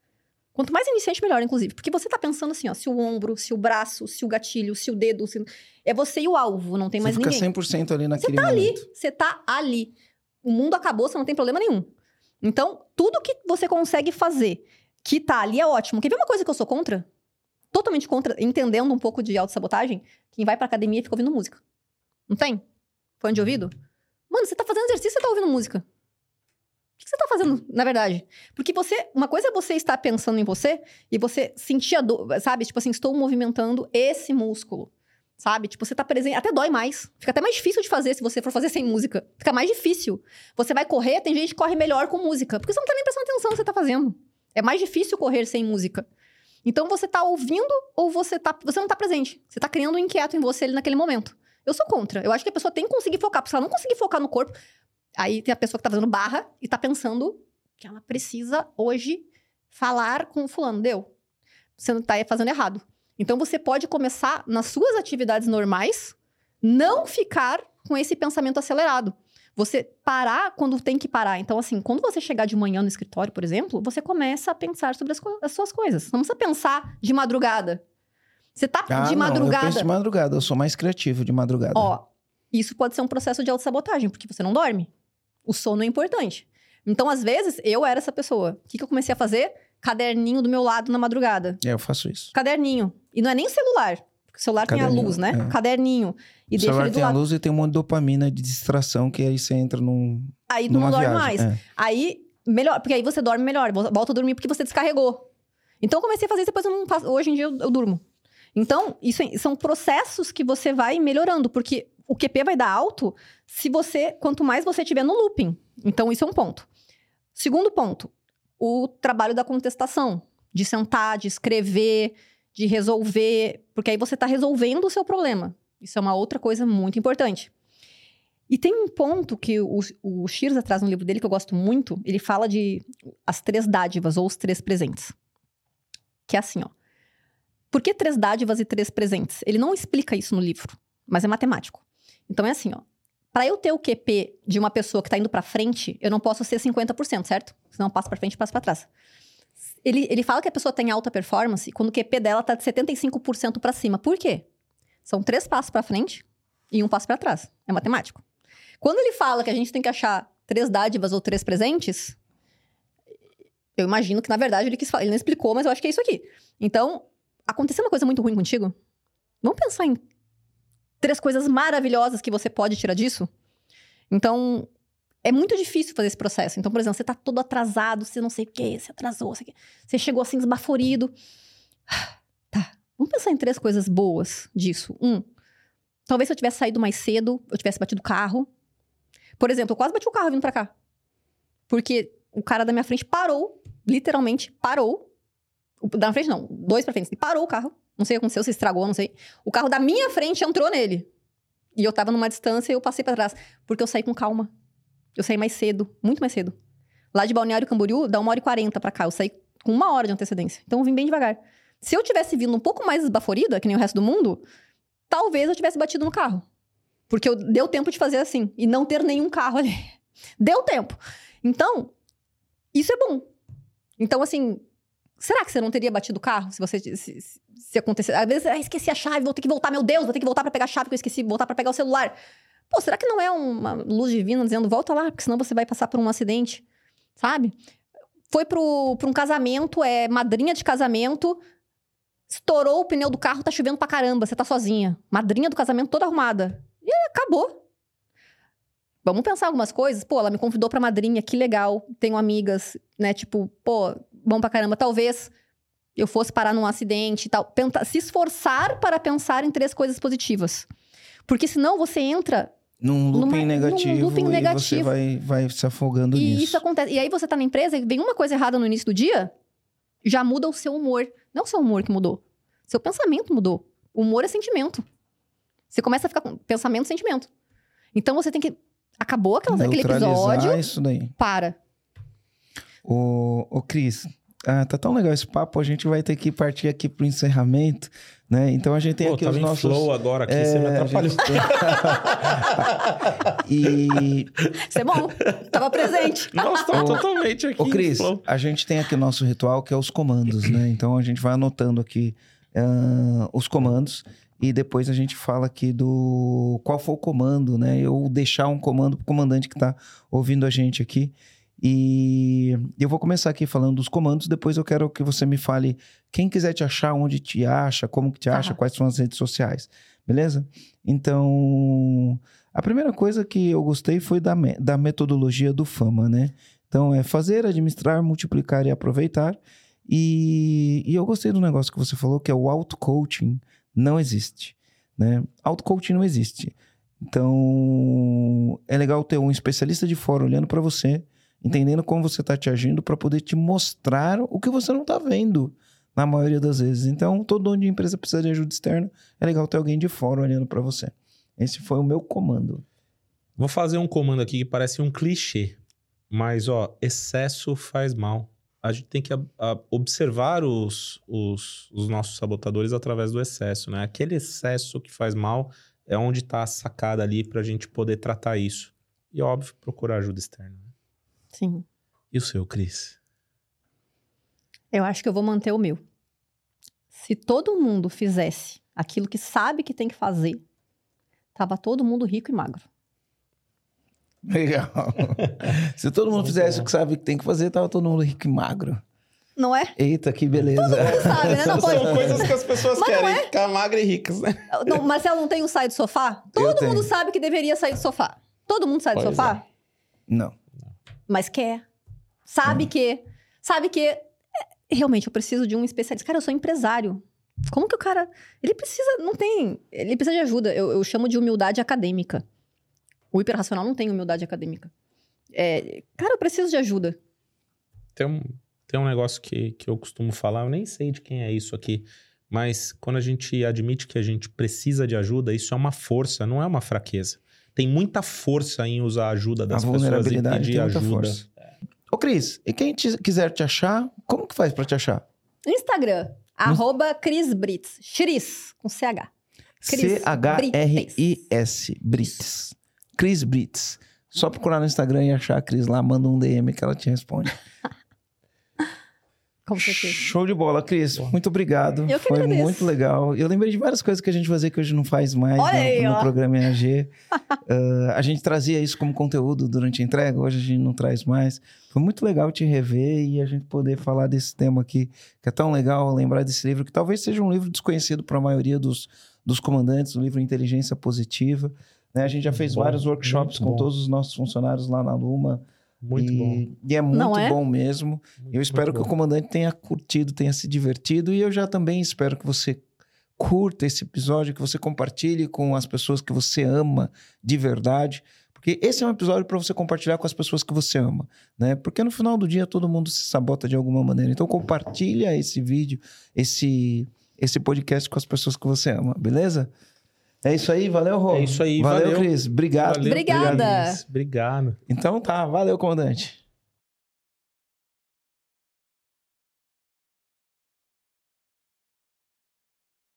Speaker 1: Quanto mais iniciante, melhor, inclusive. Porque você tá pensando assim, ó, se o ombro, se o braço, se o gatilho, se o dedo... É você e o alvo, não tem mais ninguém.
Speaker 3: Você fica 100% ali naquele
Speaker 1: momento. Você tá ali. O mundo acabou, você não tem problema nenhum. Então, tudo que você consegue fazer que tá ali é ótimo. Quer ver uma coisa que eu sou contra? Totalmente contra, entendendo um pouco de autossabotagem? Quem vai pra academia e fica ouvindo música. Não tem? Fone de ouvido? Mano, você tá fazendo exercício, você tá ouvindo música. O que você tá fazendo, na verdade? Porque uma coisa é você estar pensando em você e você sentir a dor, sabe? Tipo assim, estou movimentando esse músculo, sabe? Tipo, você tá presente, até dói mais. Fica até mais difícil de fazer se você for fazer sem música. Fica mais difícil. Você vai correr, tem gente que corre melhor com música, porque você não tá nem prestando atenção no que você tá fazendo. É mais difícil correr sem música. Então, você tá ouvindo ou você não tá presente. Você tá criando um inquieto em você ali naquele momento. Eu sou contra. Eu acho que a pessoa tem que conseguir focar. Porque se ela não conseguir focar no corpo... Aí tem a pessoa que tá fazendo barra e tá pensando que ela precisa hoje falar com o fulano. Deu. Você não tá fazendo errado. Então, você pode começar nas suas atividades normais, não ficar com esse pensamento acelerado. Você parar quando tem que parar. Então, assim, quando você chegar de manhã no escritório, por exemplo, você começa a pensar sobre as suas coisas. Não precisa pensar de madrugada. Você tá de madrugada...
Speaker 3: Eu penso de madrugada. Eu sou mais criativo de madrugada.
Speaker 1: Ó, isso pode ser um processo de autossabotagem, porque você não dorme. O sono é importante. Então, às vezes, eu era essa pessoa. O que eu comecei a fazer? Caderninho do meu lado na madrugada.
Speaker 3: Eu faço isso.
Speaker 1: Caderninho. E não é nem celular. Porque o celular tem a luz, né? É. Caderninho. E
Speaker 3: o celular tem a luz e tem um monte de dopamina de distração, que aí você entra
Speaker 1: Aí tu não dorme mais.
Speaker 3: É.
Speaker 1: Aí, melhor. Porque aí você dorme melhor. Volta a dormir porque você descarregou. Então, eu comecei a fazer isso, depois eu não faço. Hoje em dia, eu durmo. Então, isso são processos que você vai melhorando. Porque o QP vai dar alto quanto mais você tiver no looping. Então, isso é um ponto. Segundo ponto, o trabalho da contestação. De sentar, de escrever, de resolver. Porque aí você tá resolvendo o seu problema. Isso é uma outra coisa muito importante. E tem um ponto que o Shirza traz no livro dele, que eu gosto muito. Ele fala de as 3 dádivas ou os 3 presentes. Que é assim, ó. Por que 3 dádivas e 3 presentes? Ele não explica isso no livro, mas é matemático. Então é assim, ó. Para eu ter o QP de uma pessoa que tá indo pra frente, eu não posso ser 50%, certo? Senão eu passo pra frente e passo pra trás. Ele fala que a pessoa tem alta performance quando o QP dela tá de 75% pra cima. Por quê? São 3 passos pra frente e 1 passo pra trás. É matemático. Quando ele fala que a gente tem que achar 3 dádivas ou 3 presentes, eu imagino que, na verdade, ele não explicou, mas eu acho que é isso aqui. Então, aconteceu uma coisa muito ruim contigo? Vamos pensar em 3 coisas maravilhosas que você pode tirar disso? Então, é muito difícil fazer esse processo. Então, por exemplo, você tá todo atrasado, você não sei o quê, você atrasou, você chegou assim esbaforido. Tá, vamos pensar em 3 coisas boas disso. Talvez se eu tivesse saído mais cedo, eu tivesse batido o carro. Por exemplo, eu quase bati o carro vindo pra cá. Porque o cara da minha frente parou, literalmente parou. Da frente não, 2 pra frente. Ele parou o carro. Não sei o que aconteceu, se estragou, não sei. O carro da minha frente entrou nele. E eu tava numa distância e eu passei pra trás. Porque eu saí com calma. Eu saí mais cedo, muito mais cedo. Lá de Balneário Camboriú, dá 1h40 pra cá. Eu saí com 1 hora de antecedência. Então eu vim bem devagar. Se eu tivesse vindo um pouco mais esbaforida, que nem o resto do mundo, talvez eu tivesse batido no carro. Porque deu tempo de fazer assim. E não ter nenhum carro ali. Deu tempo. Então, isso é bom. Então, assim... Será que você não teria batido o carro se acontecer? Às vezes, esqueci a chave, vou ter que voltar, meu Deus, vou ter que voltar pra pegar a chave que eu esqueci, voltar pra pegar o celular. Pô, será que não é uma luz divina dizendo, volta lá, porque senão você vai passar por um acidente, sabe? Foi pra um casamento, madrinha de casamento, estourou o pneu do carro, tá chovendo pra caramba, você tá sozinha. Madrinha do casamento toda arrumada. E acabou. Vamos pensar algumas coisas. Pô, ela me convidou pra madrinha, que legal. Tenho amigas, né, tipo, pô... Bom pra caramba, talvez eu fosse parar num acidente e tal. Se esforçar para pensar em 3 coisas positivas. Porque senão você entra...
Speaker 3: Num looping negativo e você vai se afogando nisso.
Speaker 1: E isso acontece. E aí você tá na empresa e vem uma coisa errada no início do dia, já muda o seu humor. Não o seu humor que mudou. Seu pensamento mudou. O humor é sentimento. Você começa a ficar com pensamento e sentimento. Então você tem que... Acabou aquele episódio.
Speaker 3: Isso daí.
Speaker 1: Para.
Speaker 3: Ô, Cris, Tá tão legal esse papo, a gente vai ter que partir aqui pro encerramento, né? Então a gente tem aqui os nossos...
Speaker 2: flow agora aqui, você me atrapalhou.
Speaker 3: Isso
Speaker 1: é bom, tava presente.
Speaker 2: Nós estamos totalmente aqui.
Speaker 3: Ô, Cris, a gente tem aqui o nosso ritual, que é os comandos, né? Então a gente vai anotando aqui os comandos e depois a gente fala aqui do qual foi o comando, né? Ou deixar um comando pro comandante que tá ouvindo a gente aqui. E eu vou começar aqui falando dos comandos, depois eu quero que você me fale quem quiser te achar, onde te acha, como que te acha, quais são as redes sociais, beleza? Então, a primeira coisa que eu gostei foi da metodologia do Fama, né? Então, é fazer, administrar, multiplicar e aproveitar. E eu gostei do negócio que você falou, que é o auto-coaching não existe, né? Auto-coaching não existe. Então, é legal ter um especialista de fora olhando para você, entendendo como você está te agindo para poder te mostrar o que você não está vendo na maioria das vezes. Então, todo dono de empresa precisa de ajuda externa. É legal ter alguém de fora olhando para você. Esse foi o meu comando.
Speaker 2: Vou fazer um comando aqui que parece um clichê. Mas, excesso faz mal. A gente tem que observar os nossos sabotadores através do excesso, né? Aquele excesso que faz mal é onde está a sacada ali para a gente poder tratar isso. E, óbvio, procurar ajuda externa.
Speaker 1: Sim.
Speaker 2: E o seu, Cris?
Speaker 1: Eu acho que eu vou manter o meu. Se todo mundo fizesse aquilo que sabe que tem que fazer, tava todo mundo rico e magro.
Speaker 3: Legal. Se todo mundo fizesse o que sabe que tem que fazer, tava todo mundo rico e magro.
Speaker 1: Não é?
Speaker 3: Eita, que beleza.
Speaker 1: Todo mundo sabe, né? Não pode...
Speaker 2: São coisas que as pessoas querem, ficar magras e ricas, né?
Speaker 1: Não, Marcelo não tem um sair do sofá? Todo mundo sabe que deveria sair do sofá. Todo mundo sai do sofá?
Speaker 3: Não.
Speaker 1: Mas quer. Sabe que... Realmente, eu preciso de um especialista. Cara, eu sou empresário. Como que o cara... Ele precisa de ajuda. Eu chamo de humildade acadêmica. O hiperracional não tem humildade acadêmica. Cara, eu preciso de ajuda.
Speaker 2: Tem um negócio que eu costumo falar, eu nem sei de quem é isso aqui, mas quando a gente admite que a gente precisa de ajuda, isso é uma força, não é uma fraqueza. Tem muita força em usar a ajuda das pessoas e pedir ajuda.
Speaker 3: Ô, Cris, e quem quiser te achar, como que faz pra te achar?
Speaker 1: Instagram, @CrisBrits. Chris, com CH.
Speaker 3: CHRIS, Brits. Cris Brits. Só procurar no Instagram e achar a Cris lá, manda um DM que ela te responde.
Speaker 1: Com certeza.
Speaker 3: Show de bola, Cris. Muito obrigado.
Speaker 1: Eu que
Speaker 3: Foi
Speaker 1: agradeço.
Speaker 3: muito legal. Eu lembrei de várias coisas que a gente fazia que hoje não faz mais no programa EAG. A gente trazia isso como conteúdo durante a entrega, hoje a gente não traz mais. Foi muito legal te rever e a gente poder falar desse tema aqui, que é tão legal lembrar desse livro, que talvez seja um livro desconhecido para a maioria dos comandantes, o livro Inteligência Positiva. Né? A gente já fez vários workshops com todos os nossos funcionários lá na Luma.
Speaker 2: Muito bom.
Speaker 3: E é muito bom mesmo. Eu espero que o comandante tenha curtido, tenha se divertido. E eu já também espero que você curta esse episódio, que você compartilhe com as pessoas que você ama de verdade. Porque esse é um episódio para você compartilhar com as pessoas que você ama, né? Porque no final do dia todo mundo se sabota de alguma maneira. Então compartilha esse vídeo, esse podcast com as pessoas que você ama, beleza? É isso aí, valeu, Rô.
Speaker 2: É isso aí,
Speaker 3: valeu. Cris, obrigado.
Speaker 1: Obrigada.
Speaker 2: Obrigado.
Speaker 3: Então tá, valeu, comandante.